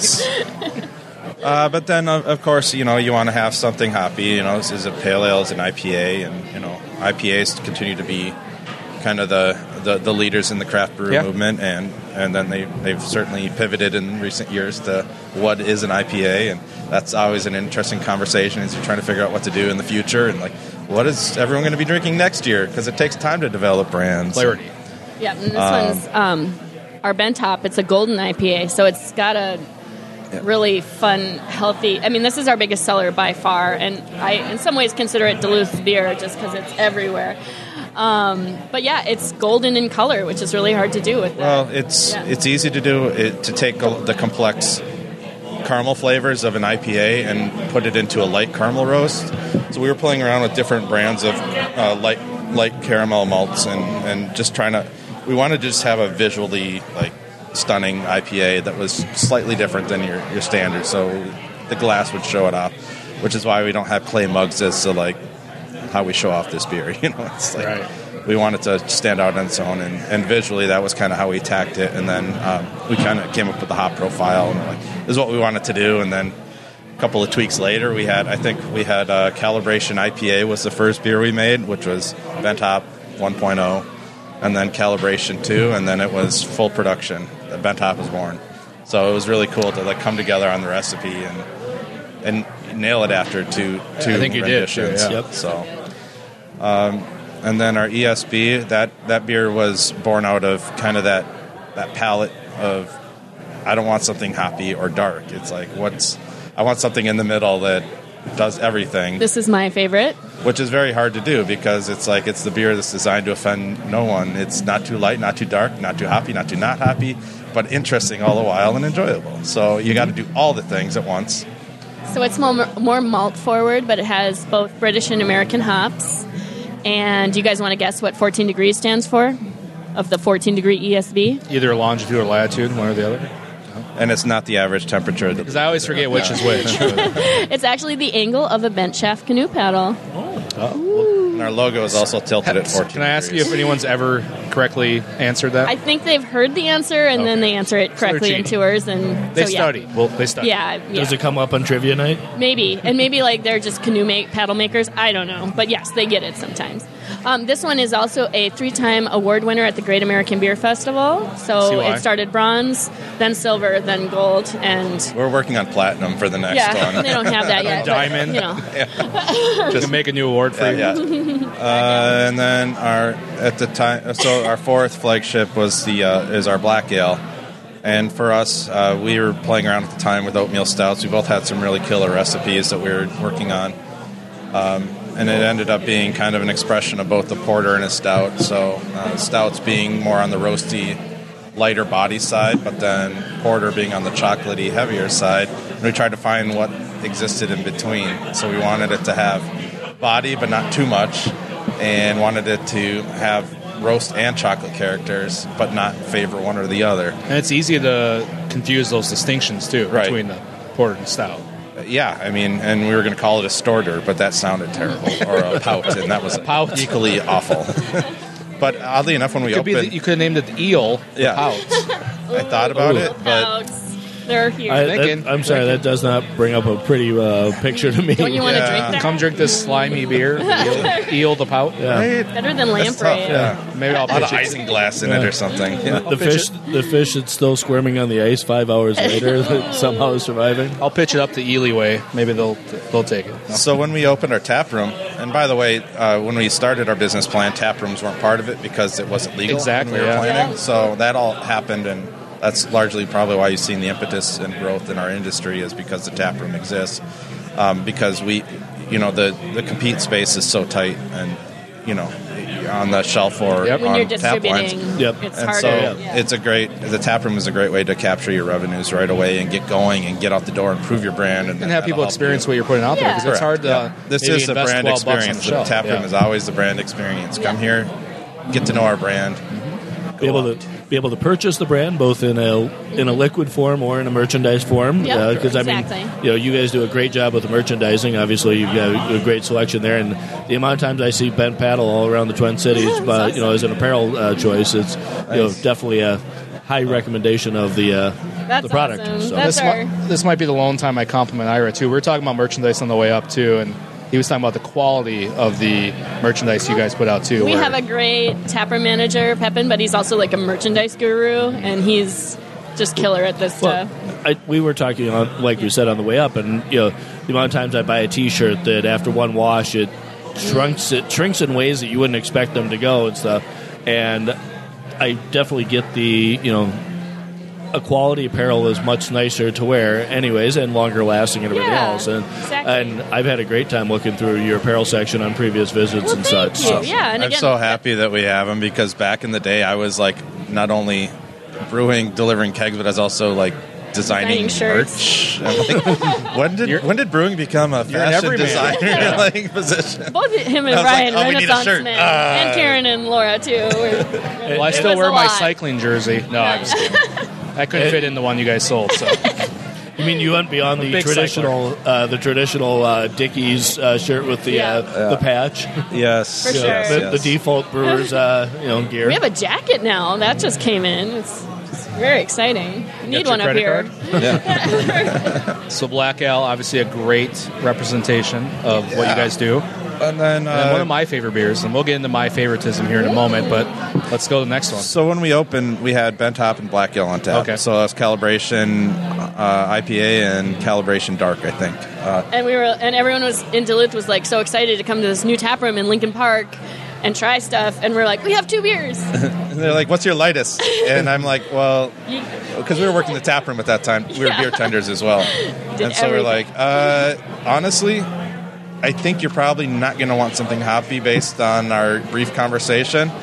Uh, but then, of, of course, you know, you want to have something hoppy. You know, this is a pale ale, it's an I P A, and you know, I P As continue to be kind of the, the, the leaders in the craft brew Yeah. movement, and, and then they they've certainly pivoted in recent years to what is an I P A, and that's always an interesting conversation as you're trying to figure out what to do in the future, and like, what is everyone going to be drinking next year? Because it takes time to develop brands. Clarity. Yeah, and this one's um, our bent hop. It's a golden I P A, so it's got a really fun, healthy. I mean, this is our biggest seller by far, and I, in some ways, consider it Duluth beer just because it's everywhere. Um, but yeah, it's golden in color, which is really hard to do with that. Well, it's Yeah. it's easy to do it, to take the complex caramel flavors of an I P A and put it into a light caramel roast. So we were playing around with different brands of uh, light light caramel malts and, and just trying to. We wanted to just have a visually like stunning I P A that was slightly different than your, your standard, so the glass would show it off. Which is why we don't have clay mugs as to like how we show off this beer. You know, it's like Right. we wanted to stand out on its own, and, and visually that was kind of how we attacked it. And then um, we kind of came up with the hop profile, and we're like, this is what we wanted to do. And then a couple of tweaks later, we had I think we had uh, Calibration I P A was the first beer we made, which was Bent Hop one point oh, and then Calibration two, and then it was full production. The Bent Hop was born. So it was really cool to like come together on the recipe and and nail it after two two I think you did, too, renditions. yeah. Yep. So. Um, and then our E S B, that, that beer was born out of kind of that that palette of I don't want something hoppy or dark. It's like what's I want something in the middle that does everything, This is my favorite. which is very hard to do because it's like it's the beer that's designed to offend no one. It's not too light, not too dark, not too hoppy, not too not hoppy, but interesting all the while and enjoyable. So you got to do all the things at once. So it's more, more malt forward, but it has both British and American hops. And you guys want to guess what fourteen degrees stands for? Of the fourteen degree E S B? Either longitude or latitude, one or the other. And it's not the average temperature. Because I always forget which is which. It's actually the angle of a bent shaft canoe paddle. And our logo is also tilted at fourteen Can I ask you degrees. if anyone's ever correctly answered that? I think they've heard the answer, and then they answer it correctly in cheating. tours. And they so, yeah. study. Well, they study. Yeah, yeah. Does it come up on trivia night? Maybe. And maybe like they're just canoe make, paddle makers. I don't know. But yes, they get it sometimes. Um, this one is also a three-time award winner at the Great American Beer Festival. See So why. it started bronze, then silver, then gold, and We're working on platinum for the next yeah, one. they don't have that yet. but, Diamond. you know, Just make a new award for Yeah, you. yeah. Uh, and then our at the time, so our fourth flagship was the uh, is our black ale, and for us, uh, we were playing around at the time with oatmeal stouts. We both had some really killer recipes that we were working on, um, and it ended up being kind of an expression of both the porter and a stout. So uh, stouts being more on the roasty, lighter body side, but then porter being on the chocolatey, heavier side. And we tried to find what existed in between. So we wanted it to have body, but not too much, and wanted it to have roast and chocolate characters, but not favor one or the other. And it's easy to confuse those distinctions, too, Right. between the porter and stout. Yeah, I mean, and we were going to call it a storter, but that sounded terrible, or a pout, and that was Pout. equally awful. But oddly enough, when we Could be opened, the, you could have named it the eel. the Yeah. pout. I thought about it, but Outs. They're here. I, Thinking. that, I'm sorry, that does not bring up a pretty uh, picture to me. Don't you want to Yeah. drink that? Come drink this slimy beer, eel, eel the pout. Yeah. Right? Better than That's tough, lamprey. yeah. Maybe I'll A lot of pitch it. isinglass in it or something. Yeah. The fish, the fish that's still squirming on the ice five hours later, that somehow is surviving. I'll pitch it up to Ely Way. Maybe they'll they'll take it. No? So when we opened our tap room, and by the way, uh, when we started our business plan, tap rooms weren't part of it because it wasn't legal Exactly, when we were yeah. planning. Yeah. So that all happened, and that's largely probably why you've seen the impetus and growth in our industry is because the tap room exists. Um, because we, you know, the, the compete space is so tight, and you know, on the shelf or Yep. When on you're tap lines. distributing, Yep. it's And harder. so yeah. it's a great. The tap room is a great way to capture your revenues right away and get going and get out the door and prove your brand and, And have people that'll help experience you. what you're putting out there because Yeah. it's hard to. Yeah. This maybe is the invest brand twelve bucks on experience. the The shelf. tap room Yeah. is always the brand experience. Come Yeah. here, get to know our brand. Be able to be able to purchase the brand both in a in a liquid form or in a merchandise form. Yep, Because exactly. I mean, you know, you guys do a great job with the merchandising. Obviously, you've got a great selection there, and the amount of times I see Bent Paddle all around the Twin Cities, but awesome. you know, as an apparel uh, choice, it's you know definitely a high recommendation of the uh, That's the product. awesome. So. That's This, our, mi- this might be the lone time I compliment Ira, too. We were talking about merchandise on the way up, too, and he was talking about the quality of the merchandise you guys put out, too. we where- have a great tapper manager, Pepin, but he's also like a merchandise guru, and he's just killer at this Well, stuff. I, we were talking on, like you said, on the way up, and you know the amount of times I buy a T-shirt that after one wash it shrinks it shrinks in ways that you wouldn't expect them to go and stuff. And I definitely get the you know a quality apparel is much nicer to wear, anyways, and longer lasting and everything Yeah, else. And exactly. and I've had a great time looking through your apparel section on previous visits Well, and thank such. you. So. Yeah, and I'm again, so happy that we have them because back in the day, I was like not only brewing, delivering kegs, but I was also like designing, Designing shirts. merch. I'm like, when did when did brewing become a an fashion everyman. designer like position? both him and I was Brian, like, oh, we need a Renaissance shirt. men, Ah. and Karen and Laura too. We're- Well, I it still was wear a my lot. cycling jersey. No, I'm just kidding. I couldn't fit in the one you guys sold, so. You mean you went beyond the big traditional uh, the traditional uh, Dickies uh, shirt with the Yeah. uh, the patch? Yes, For sure. yes, the, yes. the default brewers uh, you know gear. We have a jacket now that just came in. It's, it's very exciting. Need Got one your up here. credit card? So Black Ale, obviously a great representation of what you Yeah. guys do. And then, uh, And one of my favorite beers, and we'll get into my favoritism here in a moment, but let's go to the next one. so when we opened, we had Bent Hop and Black Ale on tap. Okay. So that's Calibration uh, I P A and Calibration Dark, I think. Uh, And we were, and everyone was in Duluth was like so excited to come to this new tap room in Lincoln Park and try stuff. And we're like, we have two beers. and they're like, "What's your lightest?" And I'm like, "Well, You- because we were working the tap room at that time, we were Yeah. beer tenders as well." Did and so we're like, everything. uh, honestly, I think you're probably not going to want something hoppy based on our brief conversation.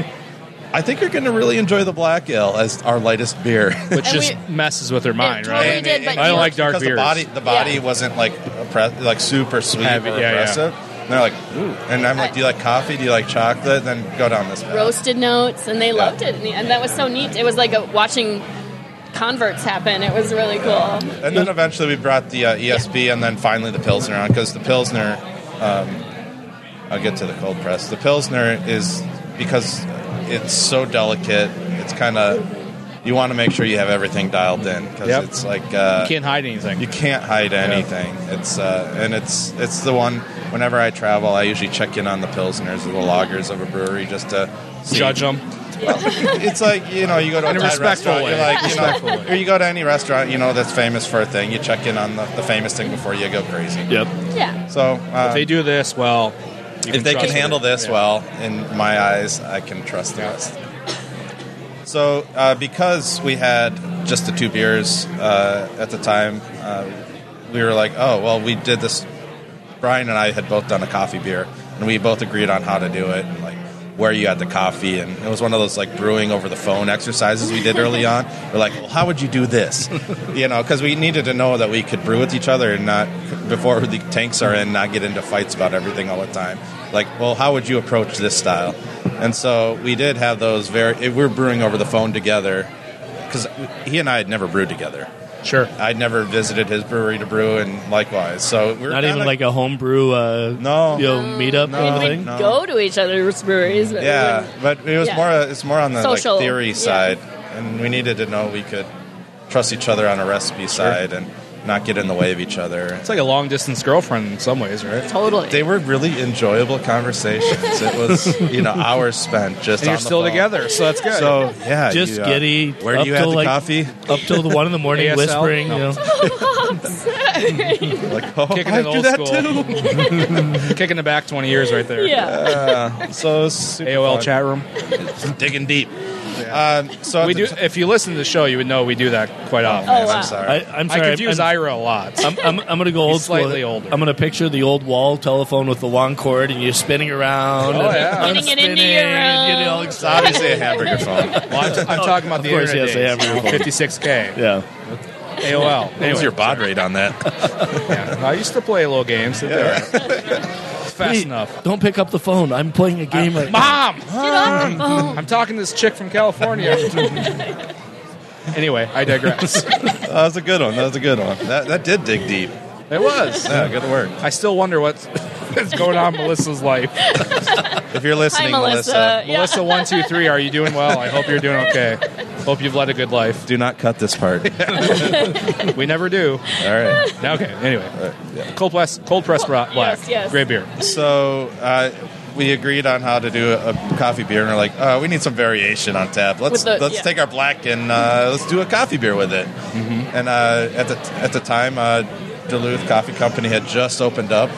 I think you're going to really enjoy the Black Ale as our lightest beer. Which And just we- messes with their mind, totally right? did, but I don't you- like dark because beers. the body, the body Yeah. wasn't like oppre- like super sweet Heavy, or yeah, yeah. oppressive. And they're like, ooh. And I'm like, I- do you like coffee? Do you like chocolate? Then go down this path. Roasted notes, and they loved it. And, and that was so neat. It was like a, watching converts happen. It was really cool. And then eventually we brought the uh, E S B and then finally the Pilsner on because the Pilsner, um, I'll get to the cold press. The Pilsner is, because it's so delicate, it's kind of, you want to make sure you have everything dialed in because Yep. it's like, uh, You can't hide anything. you can't hide anything. It's uh, and it's it's the one. Whenever I travel, I usually check in on the pilsners or the lagers of a brewery just to see. Judge them. It's like, you know, you go to a In a Thai respectful restaurant, way. you're like, you Respectful know, way. or you go to any restaurant, you know, that's famous for a thing. You check in on the, the famous thing before you go crazy. Yep. Yeah. So uh, If they do this well, you if they can trust handle it. this Yeah. well, in my eyes, I can trust the rest. So, uh, because we had just the two beers uh, at the time, uh, we were like, oh, well, we did this. Brian and I had both done a coffee beer, and we both agreed on how to do it, and, like where you got the coffee. And it was one of those like brewing over the phone exercises we did early on. We're like, well, how would you do this? You know, because we needed to know that we could brew with each other and not, before the tanks are in, not get into fights about everything all the time. Like, well, how would you approach this style? And so we did have those very, we were brewing over the phone together because he and I had never brewed together. Sure. I'd never visited his brewery to brew, and likewise. So we were Not kinda, even like a homebrew, uh, No. you know, meetup No. kind of We'd thing. No. go to each other's breweries. But we yeah, wouldn't- but it was Yeah. more. It's more on the like, Social, theory yeah. side, and we needed to know we could trust each other on a recipe side and not get in the way of each other. It's like a long distance girlfriend in some ways, right? Totally. They were really enjoyable conversations. It was, you know, hours spent just. And on you're the still phone. together, so that's good. So yeah, Just you, uh, giddy. Where up do you have till, the like, coffee? Up till the one in the morning, A S L? whispering. No. You know, Like, oh, Kicking I it do old that school. too. Kicking it back twenty years right there. yeah. So it was super A O L fun. chat room. digging deep. Um, so at We the do. t- If you listen to the show, you would know we do that quite often. Oh, wow. I'm sorry. I, I'm I sorry. confuse I'm, Ira a lot. I'm, I'm, I'm going to go old He's slightly school. older. I'm going to picture the old wall telephone with the long cord, and you're spinning around. Oh, and yeah. Getting it into unspinning, your and getting all room. It's excited. obviously a hamburger phone. Well, I'm, I'm talking about Of the course, internet yes, they have days, you know, your phone. fifty-six K, Yeah. A O L. What was your baud rate on that? Yeah, I used to play little games. Did fast Wait, enough. Don't pick up the phone. I'm playing a game right now. Mom! Get off the phone. I'm talking to this chick from California. Anyway, I digress. That was a good one. That was a good one. That that did dig deep. It was. Yeah, good work. I still wonder what's, what's going on in Melissa's life. If you're listening, Hi, Melissa. Melissa, Yeah. Melissa, one, two, three, are you doing well? I hope you're doing okay. Hope you've led a good life. do not cut this part. We never do. All right. Okay, anyway. Cold press, cold press black. Yes, yes. Great beer. So uh, we agreed on how to do a, a coffee beer, and we're like, oh, we need some variation on tap. Let's With the- let's yeah. take our black and uh, let's do a coffee beer with it. Mm-hmm. And uh, at the at the time, uh, Duluth Coffee Company had just opened up,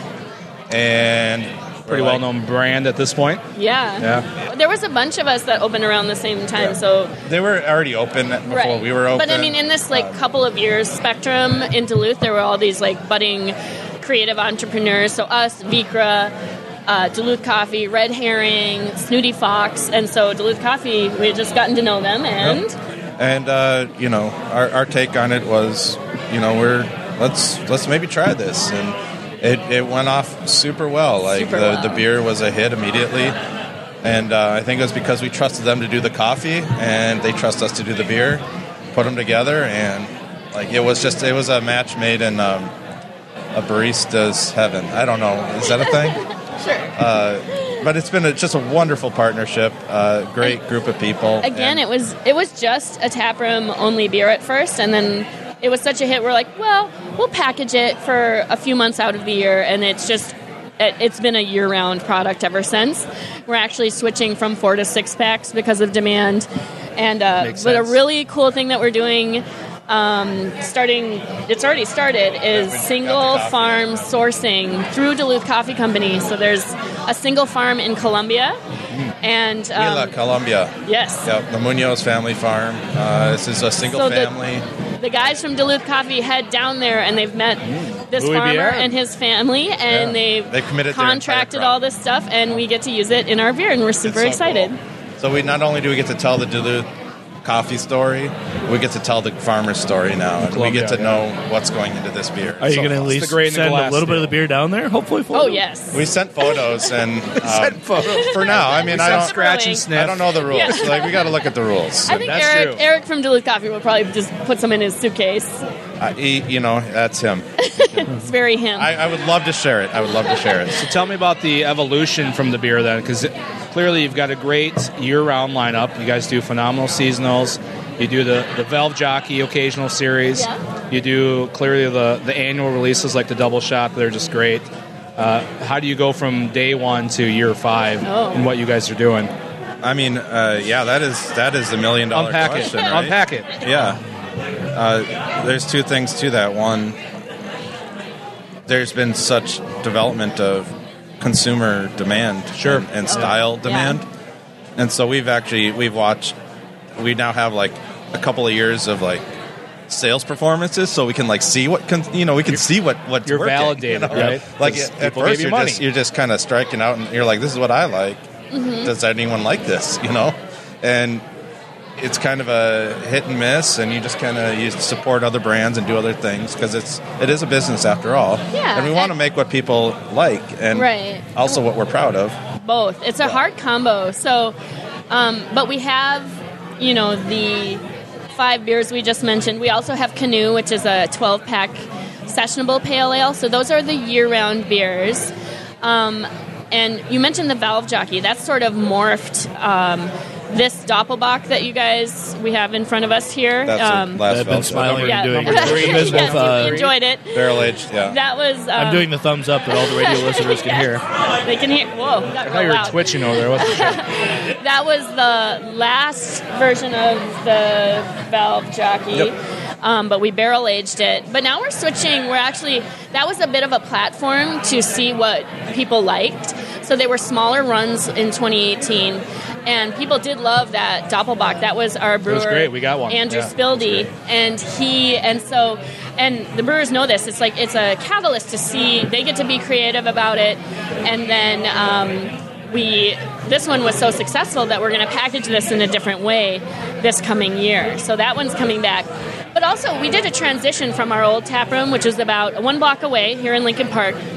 and Pretty we're like, well-known brand at this point. Yeah. Yeah. There was a bunch of us that opened around the same time, so They were already open before right. we were open. But I mean, in this like Um, couple of years spectrum in Duluth, there were all these like budding creative entrepreneurs. So us, Vikra, uh, Duluth Coffee, Red Herring, Snooty Fox, and so Duluth Coffee. We had just gotten to know them, and And uh, you know, our, our take on it was, you know, we're let's let's maybe try this, and it, it went off super well. Like Super the, well. the beer was a hit immediately, and uh, I think it was because we trusted them to do the coffee, and they trust us to do the beer, put them together, and like it was just it was a match made in um, a barista's heaven. I don't know, is that a thing? sure. But it's been a, just a wonderful partnership. Uh, great group of people. Again, and- it was it was just a taproom only beer at first, and then it was such a hit. We're like, well, we'll package it for a few months out of the year, and it's just it, it's been a year-round product ever since. We're actually switching from four to six packs because of demand, and uh, Makes but a sense. really cool thing that we're doing. Um, starting, it's already started, is single farm sourcing through Duluth Coffee Company. So there's a single farm in Colombia, and Villa, um, Colombia. yes, Yep, the Munoz family farm. Uh, this is a single So the- family. the guys from Duluth Coffee head down there, and they've met this Louis farmer Bier. and his family, and Yeah. they've, They've committed their contracted entire crop. all this stuff, and we get to use it in our beer, and we're super It's so excited. cool. So we not only do we get to tell the Duluth coffee story, we get to tell the farmer's story now, and we Columbia, get to yeah. know what's going into this beer. Are you So going to at fun. least the grain in the send a glass little bit of deal. the beer down there, hopefully? For Oh them? yes, We sent photos, and um, for now, I mean, I Sent don't scratch Really? and sniff. I don't know the rules. Yeah. Like we got to look at the rules. I think That's Eric true. Eric from Duluth Coffee will probably just put some in his suitcase. I, he, you know, that's him. It's very him. I, I would love to share it. I would love to share it. So tell me about the evolution from the beer then, because clearly you've got a great year-round lineup. You guys do phenomenal seasonals. You do the, the Valve Jockey occasional series. Yeah. You do clearly the, the annual releases like the Double Shot. They're just great. Uh, how do you go from day one to year five Oh. in what you guys are doing? I mean, uh, yeah, that is that is the million dollar Unpack question, it. right? Unpack it. Yeah. Uh, there's two things to that. One, there's been such development of consumer demand Sure. and, and style demand. And so we've actually, we've watched, we now have like a couple of years of like sales performances so we can like see what, con- you know, we can see what, what's you're working, validated, you know? right? Like 'Cause at people gave first you you're money. just, you're just kind of striking out and you're like, this is what I like. Mm-hmm. Does anyone like this, you know? And it's kind of a hit and miss, and you just kind of you support other brands and do other things because it's it is a business after all. Yeah, and we want to and- make what people like, and Right. also what we're proud of. Both. It's a hard combo. So, um, but we have, you know, the five beers we just mentioned. We also have Canoe, which is a twelve pack sessionable pale ale. So those are the year-round beers. Um, and you mentioned the Valve Jockey. That's sort of morphed um, this Doppelbock that you guys we have in front of us here. That's um, the last I've been Velvet. smiling yeah. and doing Number three. Elizabeth, yes, uh, you enjoyed it. Barrel aged, yeah. That was. Um, I'm doing the thumbs up that all the radio listeners can hear. They can hear. Whoa, got I thought real you were loud. twitching over there. Wasn't you? That was the last version of the Valve Jockey. Yep. Um, but we barrel aged it. But now we're switching. We're actually, that was a bit of a platform to see what people liked. So they were smaller runs in twenty eighteen. And people did love that Doppelbock. That was our brewer. was great. We got one. Andrew Yeah, Spildy. that's And he, and so, and the brewers know this. It's like, it's a catalyst to see, they get to be creative about it. And then, um, we this one was so successful that we're going to package this in a different way this coming year. So that one's coming back. But also, we did a transition from our old tap room, which was about one block away here in Lincoln Park,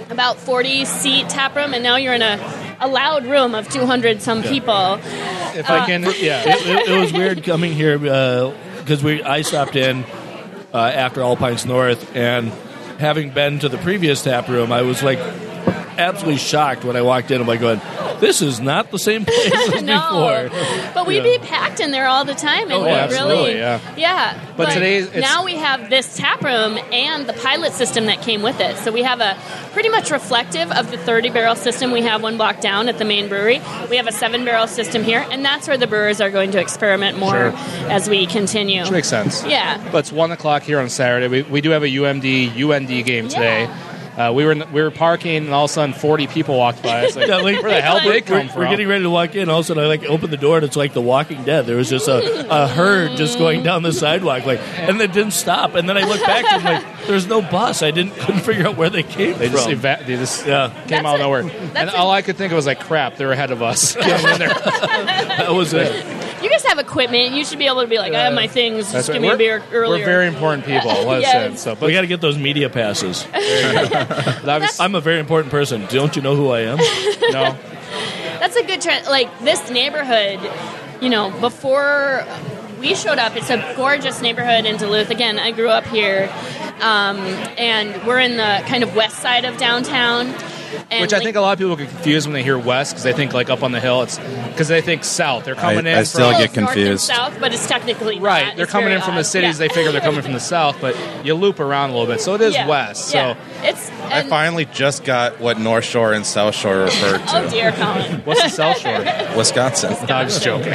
about forty seat tap room, and now you're in a, a loud room of two hundred some people. If I can, yeah. it, it, it was weird coming here because we I stopped in uh, after Alpines North, and having been to the previous tap room, I was like absolutely shocked when I walked in. I'm like going, this is not the same place as no, before. but we'd Yeah. be packed in there all the time, and Oh, we absolutely, really, yeah. yeah. But today it's- now we have this tap room and the pilot system that came with it. So we have a pretty much reflective of the thirty barrel system we have one block down at the main brewery. We have a seven barrel system here, and that's where the brewers are going to experiment more Sure. as we continue. Which makes sense. Yeah. But it's one o'clock here on Saturday. We, we do have a U M D U N D game today. Yeah. Uh, we were in, we were parking, and all of a sudden, forty people walked by. It's like, Yeah, like, where the hell did they come we're, from? we're getting ready to walk in. All of a sudden, I like open the door, and it's like The Walking Dead. There was just a, a herd just going down the sidewalk, like, and they didn't stop. And then I looked back, and I'm like, "There's no bus." I didn't couldn't figure out where they came They from. just, eva- they just yeah, came That's out of a- nowhere. that's And a- all I could think of was like, crap, they're ahead of us. Getting in there. that was it. You guys have equipment. You should be able to be like, I have my things. That's Just right. give me a We're, beer earlier. we're very important people. Let's Yes. say. So, We but got to get those media passes. that was, I'm a very important person. Don't you know who I am? no. That's a good trend. Like this neighborhood, you know, before we showed up, it's a gorgeous neighborhood in Duluth. Again, I grew up here, um, and we're in the kind of west side of downtown. And Which I like- think a lot of people get confused when they hear west because they think like up on the hill. It's because they think south. They're coming I- in. I still from, get It's north and confused. south, but it's technically Right, not. they're It's coming very in from the odd. cities. Yeah. They figure they're coming from the south, but you loop around a little bit, so it is Yeah. west. Yeah. So it's. I And, finally just got what North Shore and South Shore refer to. oh dear, Colin. what's the South Shore? Wisconsin. No, I'm just joking.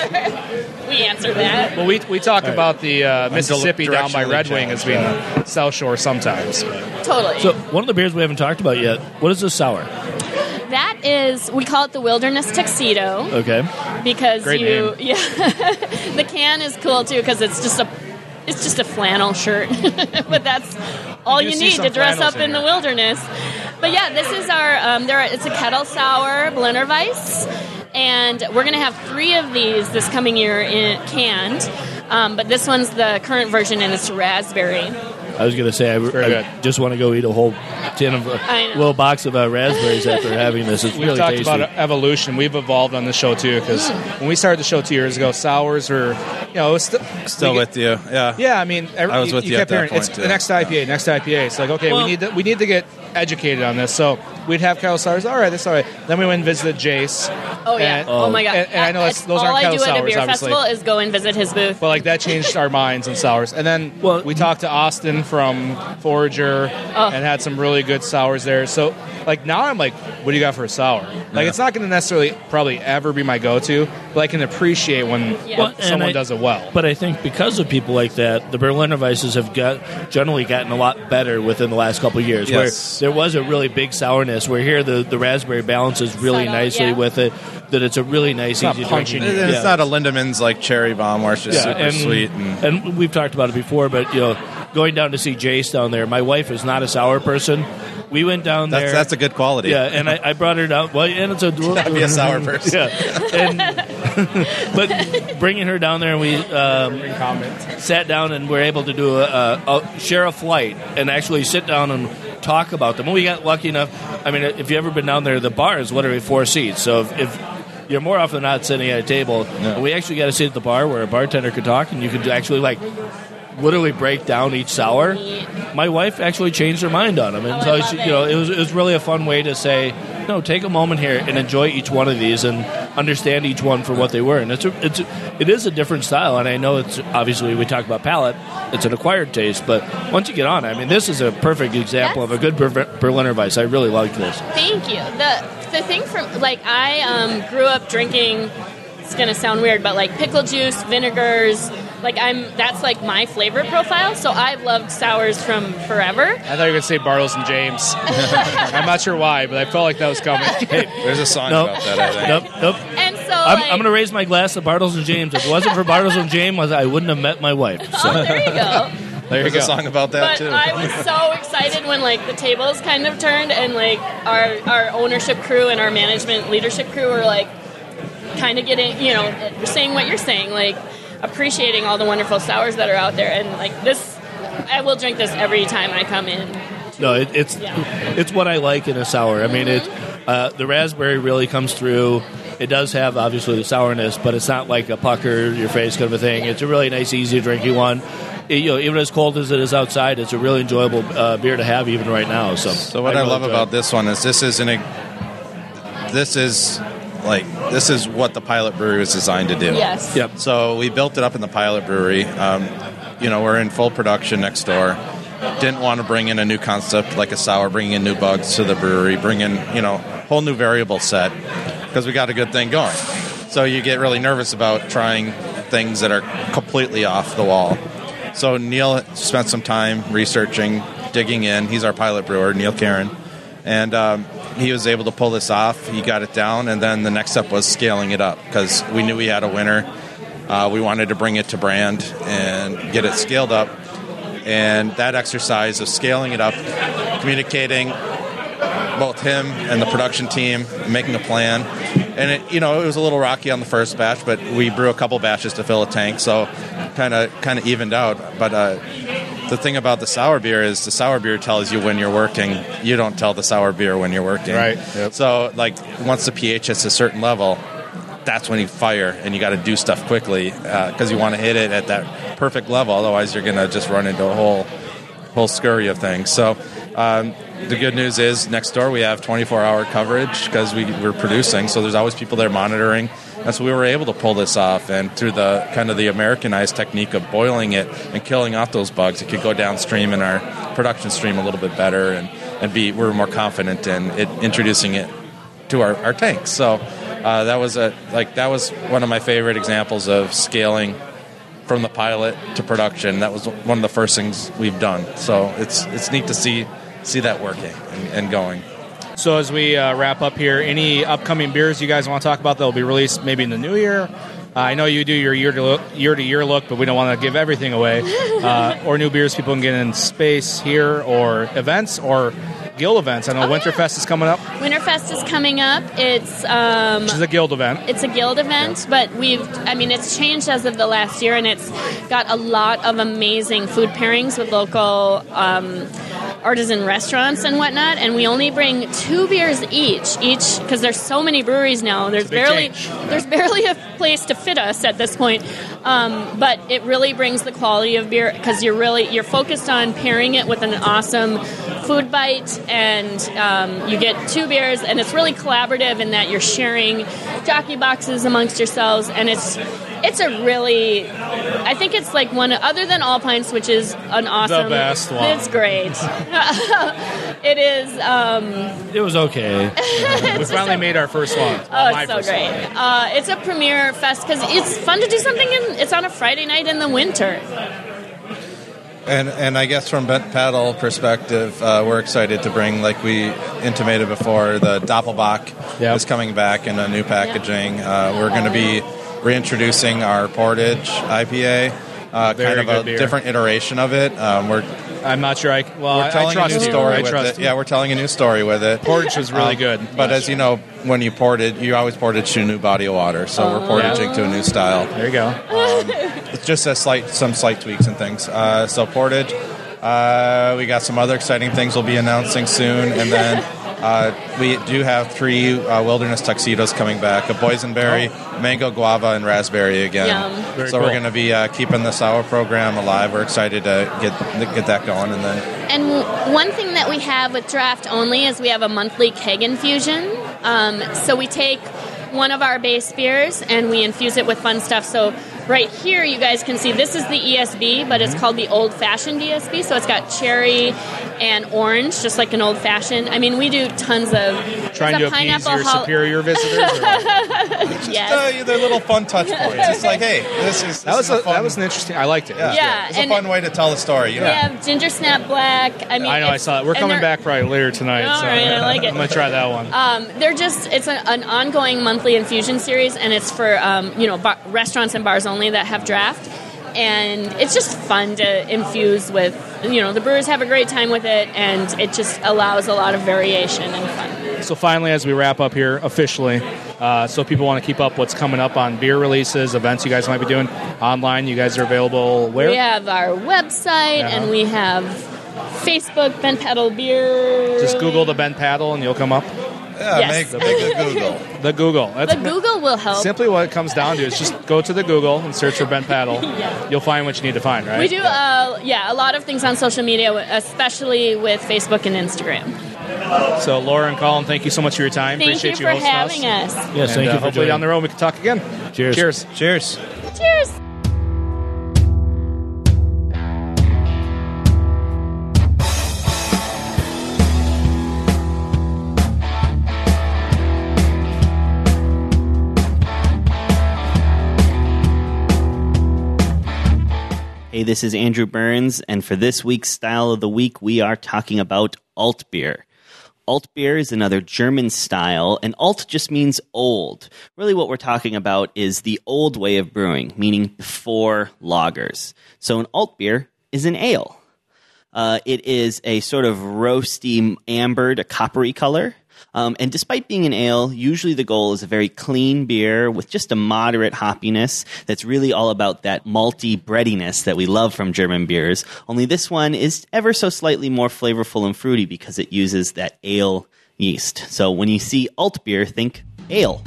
We answered that. Well, we we talk about the uh, Mississippi del- down by directionally Red Wing as being the South Shore sometimes. But Totally. So one of the beers we haven't talked about yet. What is this sour? that is, we call it the Wilderness Tuxedo. Okay. Because Great you, name. yeah, the can is cool too because it's just a, it's just a flannel shirt, but that's all You you do see need some to dress flannels up in in the here. wilderness. But yeah, this is our, um, there. It's a kettle sour Berliner Weiss, and we're gonna have three of these this coming year in canned. Um, but this one's the current version, and it's raspberry. I was going to say, I, Very I good. just want to go eat a whole tin of I a know. little box of uh, raspberries after having this. It's we've really talked tasty. about evolution. We've evolved on the show too because when we started the show two years ago, sours were, you know, it was st- Still we with you. Yeah. Yeah, I mean, every, I was with you kept at that hearing point, it's too. the next I P A, next I P A. It's like, okay, Well- we need to, we need to get educated on this. So we'd have kettle sours. All right, that's all right. Then we went and visited Jace. Oh yeah! And- oh my god! and- and I know that's- those all aren't I kettle do at a sours, beer obviously. festival is go and visit his booth. But like that changed our minds on sours. And then Well- we talked to Austin from Forager Oh. and had some really good sours there. So like now I'm like, what do you got for a sour? Like it's not going to necessarily probably ever be my go-to, but I can appreciate when Yeah. Well, and someone I- does it well. But I think because of people like that, the Berliner Weisses have got generally gotten a lot better within the last couple of years. Yes. Where there was a really big sourness, where here the, the raspberry balances really Subtle, nicely yeah. with it. That it's a really nice, not easy punching drinking. you. It's Yeah. not a Lindemann's like cherry bomb where it's just super and, sweet. And and we've talked about it before, but you know, going down to see Jace down there, my wife is not a sour person. We went down that's there. that's a good quality. Yeah, and I, I brought her down. Well, and it's a I'd be a sour person. Yeah, and but bringing her down there, and we um, sat down and were able to do a, a, a share a flight and actually sit down and talk about them. And we got lucky enough. I mean, if you've ever been down there, the bar is literally four seats. So if, if you're more often than not sitting at a table, and we actually got to sit at the bar where a bartender could talk, and you could actually like literally break down each sour. My wife actually changed her mind on them, and Oh, I so love she, it. you know, it was it was really a fun way to say, no, take a moment here and enjoy each one of these and understand each one for what they were. And it's a, it's a, it is a different style, and I know it's obviously we talk about palate, it's an acquired taste, but once you get on, I mean, this is a perfect example of a good Ber- Berliner Weiss. I really like this. Thank you. The the thing from like I um, grew up drinking. It's gonna sound weird, but like pickle juice, vinegars. Like I'm, that's like my flavor profile. So I've loved sours from forever. I thought you were going to say Bartles and James. I'm not sure why, but I felt like that was coming. Hey, There's a song nope, about that. I think. nope, nope. And so I'm, like, I'm going to raise my glass to Bartles and James. If it wasn't for Bartles and James, I wouldn't have met my wife. So. oh, there you go. There you There's go. a song about that But too. I was so excited when like the tables kind of turned and like our our ownership crew and our management leadership crew were like kind of getting, you know, saying what you're saying, like appreciating all the wonderful sours that are out there. And like this, I will drink this every time I come in to No, it, it's Yeah. it's what I like in a sour. I mean, it uh, the raspberry really comes through. It does have obviously the sourness, but it's not like a pucker your face kind of a thing. It's a really nice, easy drinking one. It, you know, even as cold as it is outside, it's a really enjoyable uh, beer to have even right now. So, So what I, really love enjoy about it. this one is this is an this is like this is what the pilot brewery was designed to do. Yes. Yep. So we built it up in the pilot brewery. Um, you know, we're in full production next door. Didn't want to bring in a new concept like a sour, bringing in new bugs to the brewery, bring in, you know, whole new variable set because we got a good thing going. So you get really nervous about trying things that are completely off the wall. So Neil spent some time researching, digging in. He's our pilot brewer, Neil Karen. And um, he was able to pull this off. He got it down, and then the next step was scaling it up because we knew we had a winner. Uh, we wanted to bring it to brand and get it scaled up. And that exercise of scaling it up, communicating both him and the production team, making a plan. And it, you know, it was a little rocky on the first batch, but we brew a couple batches to fill a tank, so kind of kind of evened out. But uh, the thing about the sour beer is the sour beer tells you when you're working. You don't tell the sour beer when you're working. Right. Yep. So, like, once the pH hits a certain level, that's when you fire, and you got to do stuff quickly because uh, you want to hit it at that perfect level. Otherwise, you're going to just run into a whole whole scurry of things. So um, the good news is next door we have twenty-four hour coverage because we, we're producing. So there's always people there monitoring. And so we were able to pull this off. And through the kind of the Americanized technique of boiling it and killing off those bugs, it could go downstream in our production stream a little bit better and, and be we're more confident in it, introducing it to our, our tanks. So uh, that was a like that was one of my favorite examples of scaling from the pilot to production. That was one of the first things we've done. So it's it's neat to see see that working and, and going. So as we uh, wrap up here, any upcoming beers you guys want to talk about that will be released maybe in the new year? Uh, I know you do your year to look, year to year look, but we don't want to give everything away. Uh, or new beers people can get in space here, or events, or guild events. I know Oh, Winterfest yeah. is coming up, Winterfest is coming up. It's um, which is a guild event. It's a guild event, but we've, I mean, it's changed as of the last year, and it's got a lot of amazing food pairings with local um, artisan restaurants and whatnot, and we only bring two beers each, each, because there's so many breweries now, there's big barely, change. there's barely a place to fit us at this point, um, but it really brings the quality of beer, because you're really, you're focused on pairing it with an awesome food bite, and um, you get two beers, and it's really collaborative in that you're sharing jockey boxes amongst yourselves, and it's it's a really, I think it's like one, other than All Pints, which is an awesome, The best one. It's great. It is. Um, It was okay. We finally made our first one. oh, My it's so first great. one. Uh, it's a premiere fest because it's fun to do something. In, it's on a Friday night in the winter. And and I guess from Bent Paddle perspective, uh, we're excited to bring, like we intimated before, the Doppelbock Yep. is coming back in a new packaging. Uh, we're going to be reintroducing our Portage I P A, uh, Very kind of good a beer. different iteration of it. Um, we're I'm not sure I. Well, we're I, I telling a trust new you. story I with trust it. you. Yeah, we're telling a new story with it. Portage was really Um, good. But as you know, when you portage, you always portage to a new body of water. So we're portaging to a new style. There you go. It's just a slight, some slight tweaks and things. Uh, so Portage, uh, we got some other exciting things we'll be announcing soon, and then uh, we do have three uh, wilderness tuxedos coming back: a boysenberry, mango, guava, and raspberry again. Yum. Very so cool. we're going to be uh, keeping the sour program alive. We're excited to get get that going, and then And w- one thing that we have with Draft Only is we have a monthly keg infusion. Um, so we take one of our base beers and we infuse it with fun stuff. So right here you guys can see this is the E S B, but it's called the Old Fashioned E S B. So it's got cherry and orange, just like an old fashioned. I mean, we do tons of Trying there's to a appease pineapple your hol- superior visitors. Or what? Yes. uh, they're little fun touch points. It's like, hey, this is That was this a, is fun, that was an interesting. I liked it. yeah, Yeah, it's a and- fun way to tell the story. You We know? have ginger snap black. I mean, I know. I it's- saw it. We're and coming they're- back probably later tonight. All so right, I like it. I'm gonna try that one. Um, they're just, it's a, an ongoing monthly infusion series, and it's for, um, you know, bar, restaurants and bars only that have draft. And it's just fun to infuse with, you know, the brewers have a great time with it, and it just allows a lot of variation and fun. So finally, as we wrap up here officially, uh, so people want to keep up what's coming up on beer releases, events you guys might be doing online. You guys are available where? We have our website, Yeah. and we have Facebook, Bent Paddle Beer. Just Google the Bent Paddle and you'll come up. Yeah, Yes. make, make a Google. The Google. That's The Google will help. simply what it comes down to is just go to the Google and search for Bent Paddle. Yeah. You'll find what you need to find, right? We do, uh, yeah, a lot of things on social media, especially with Facebook and Instagram. So, Laura and Colin, thank you so much for your time. Thank Appreciate you for hosting having us. us. Yes, And, thank uh, you for hopefully joining. down the road we can talk again. Cheers. Cheers. Cheers. Cheers. Hey, this is Andrew Burns, and for this week's Style of the Week, we are talking about alt beer. Alt beer is another German style, and alt just means old. Really what we're talking about is the old way of brewing, meaning before lagers. So an alt beer is an ale. Uh, it is a sort of roasty, ambered, a coppery color. Um, and despite being an ale, usually the goal is a very clean beer with just a moderate hoppiness that's really all about that malty breadiness that we love from German beers. Only this one is ever so slightly more flavorful and fruity because it uses that ale yeast. So when you see alt beer, think ale.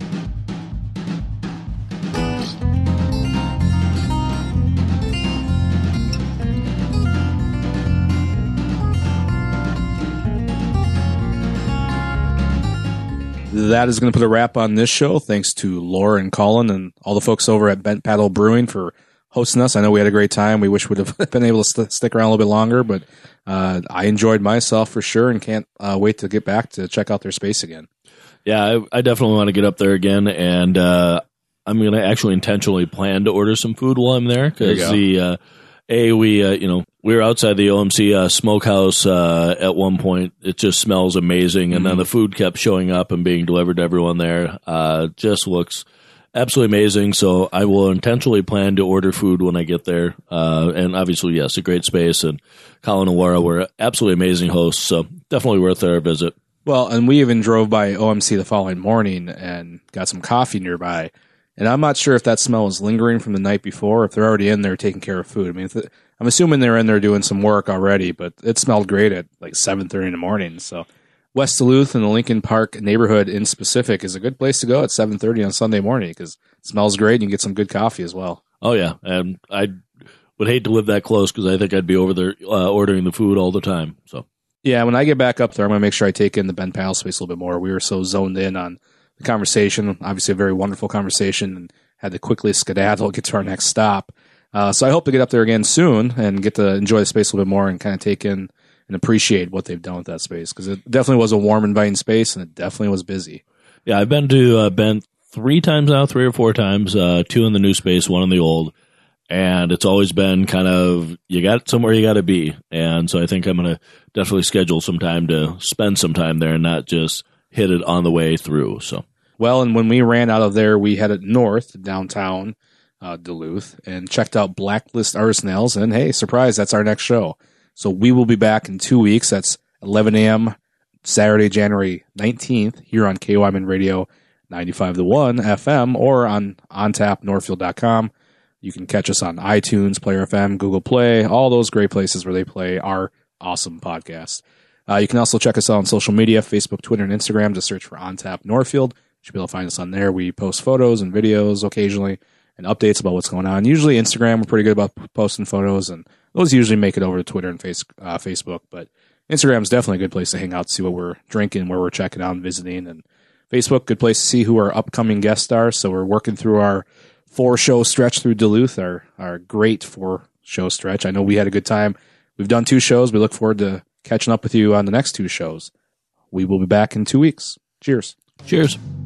That is going to put a wrap on this show. Thanks to Laura and Colin and all the folks over at Bent Paddle Brewing for hosting us. I know we had a great time. We wish we'd have been able to st- stick around a little bit longer, but uh, I enjoyed myself for sure and can't uh, wait to get back to check out their space again. Yeah, I, I definitely want to get up there again, and uh, I'm going to actually intentionally plan to order some food while I'm there because There the uh, a we uh, you know we were outside the O M C uh, smokehouse uh, at one point. It just smells amazing, and Mm-hmm. then the food kept showing up and being delivered to everyone there. Uh, just looks absolutely amazing. So I will intentionally plan to order food when I get there. Uh, and obviously, yes, a great space, and Colin and Laura were absolutely amazing hosts. So definitely worth their visit. Well, and we even drove by O M C the following morning and got some coffee nearby. And I'm not sure if that smell is lingering from the night before, or if they're already in there taking care of food. I mean, if the, I'm assuming they're in there doing some work already, but it smelled great at like seven thirty in the morning. So West Duluth and the Lincoln Park neighborhood in specific is a good place to go at seven thirty on Sunday morning because it smells great and you can get some good coffee as well. Oh, yeah. And I would hate to live that close because I think I'd be over there uh, ordering the food all the time. So, Yeah, when I get back up there, I'm going to make sure I take in the Bent Paddle space a little bit more. We were so zoned in on the conversation, obviously a very wonderful conversation, and had to quickly skedaddle, get to our next stop. Uh, so I hope to get up there again soon and get to enjoy the space a little bit more and kind of take in and appreciate what they've done with that space because it definitely was a warm, inviting space and it definitely was busy. yeah, I've been to uh, Bent three times now, three or four times, uh, two in the new space, one in the old. And it's always been kind of, you got somewhere you got to be. And so I think I'm going to definitely schedule some time to spend some time there and not just hit it on the way through. So, Well, and when we ran out of there, we headed north to downtown uh, Duluth and checked out Blacklist Arsenals. And hey, surprise, that's our next show. So we will be back in two weeks. That's eleven a.m. Saturday, January nineteenth here on K Y M Radio ninety-five to one F M or on on tap northfield dot com. You can catch us on iTunes, Player F M, Google Play, all those great places where they play our awesome podcast. Uh, you can also check us out on social media, Facebook, Twitter, and Instagram. Just search for On Tap Northfield. You should be able to find us on there. We post photos and videos occasionally and updates about what's going on. Usually Instagram, we're pretty good about posting photos, and those usually make it over to Twitter and face, uh, Facebook. But Instagram is definitely a good place to hang out, see what we're drinking, where we're checking out and visiting. And Facebook, good place to see who our upcoming guests are. So we're working through our four-show stretch through Duluth, our, our great four-show stretch. I know we had a good time. We've done two shows. We look forward to catching up with you on the next two shows. We will be back in two weeks. Cheers. cheers.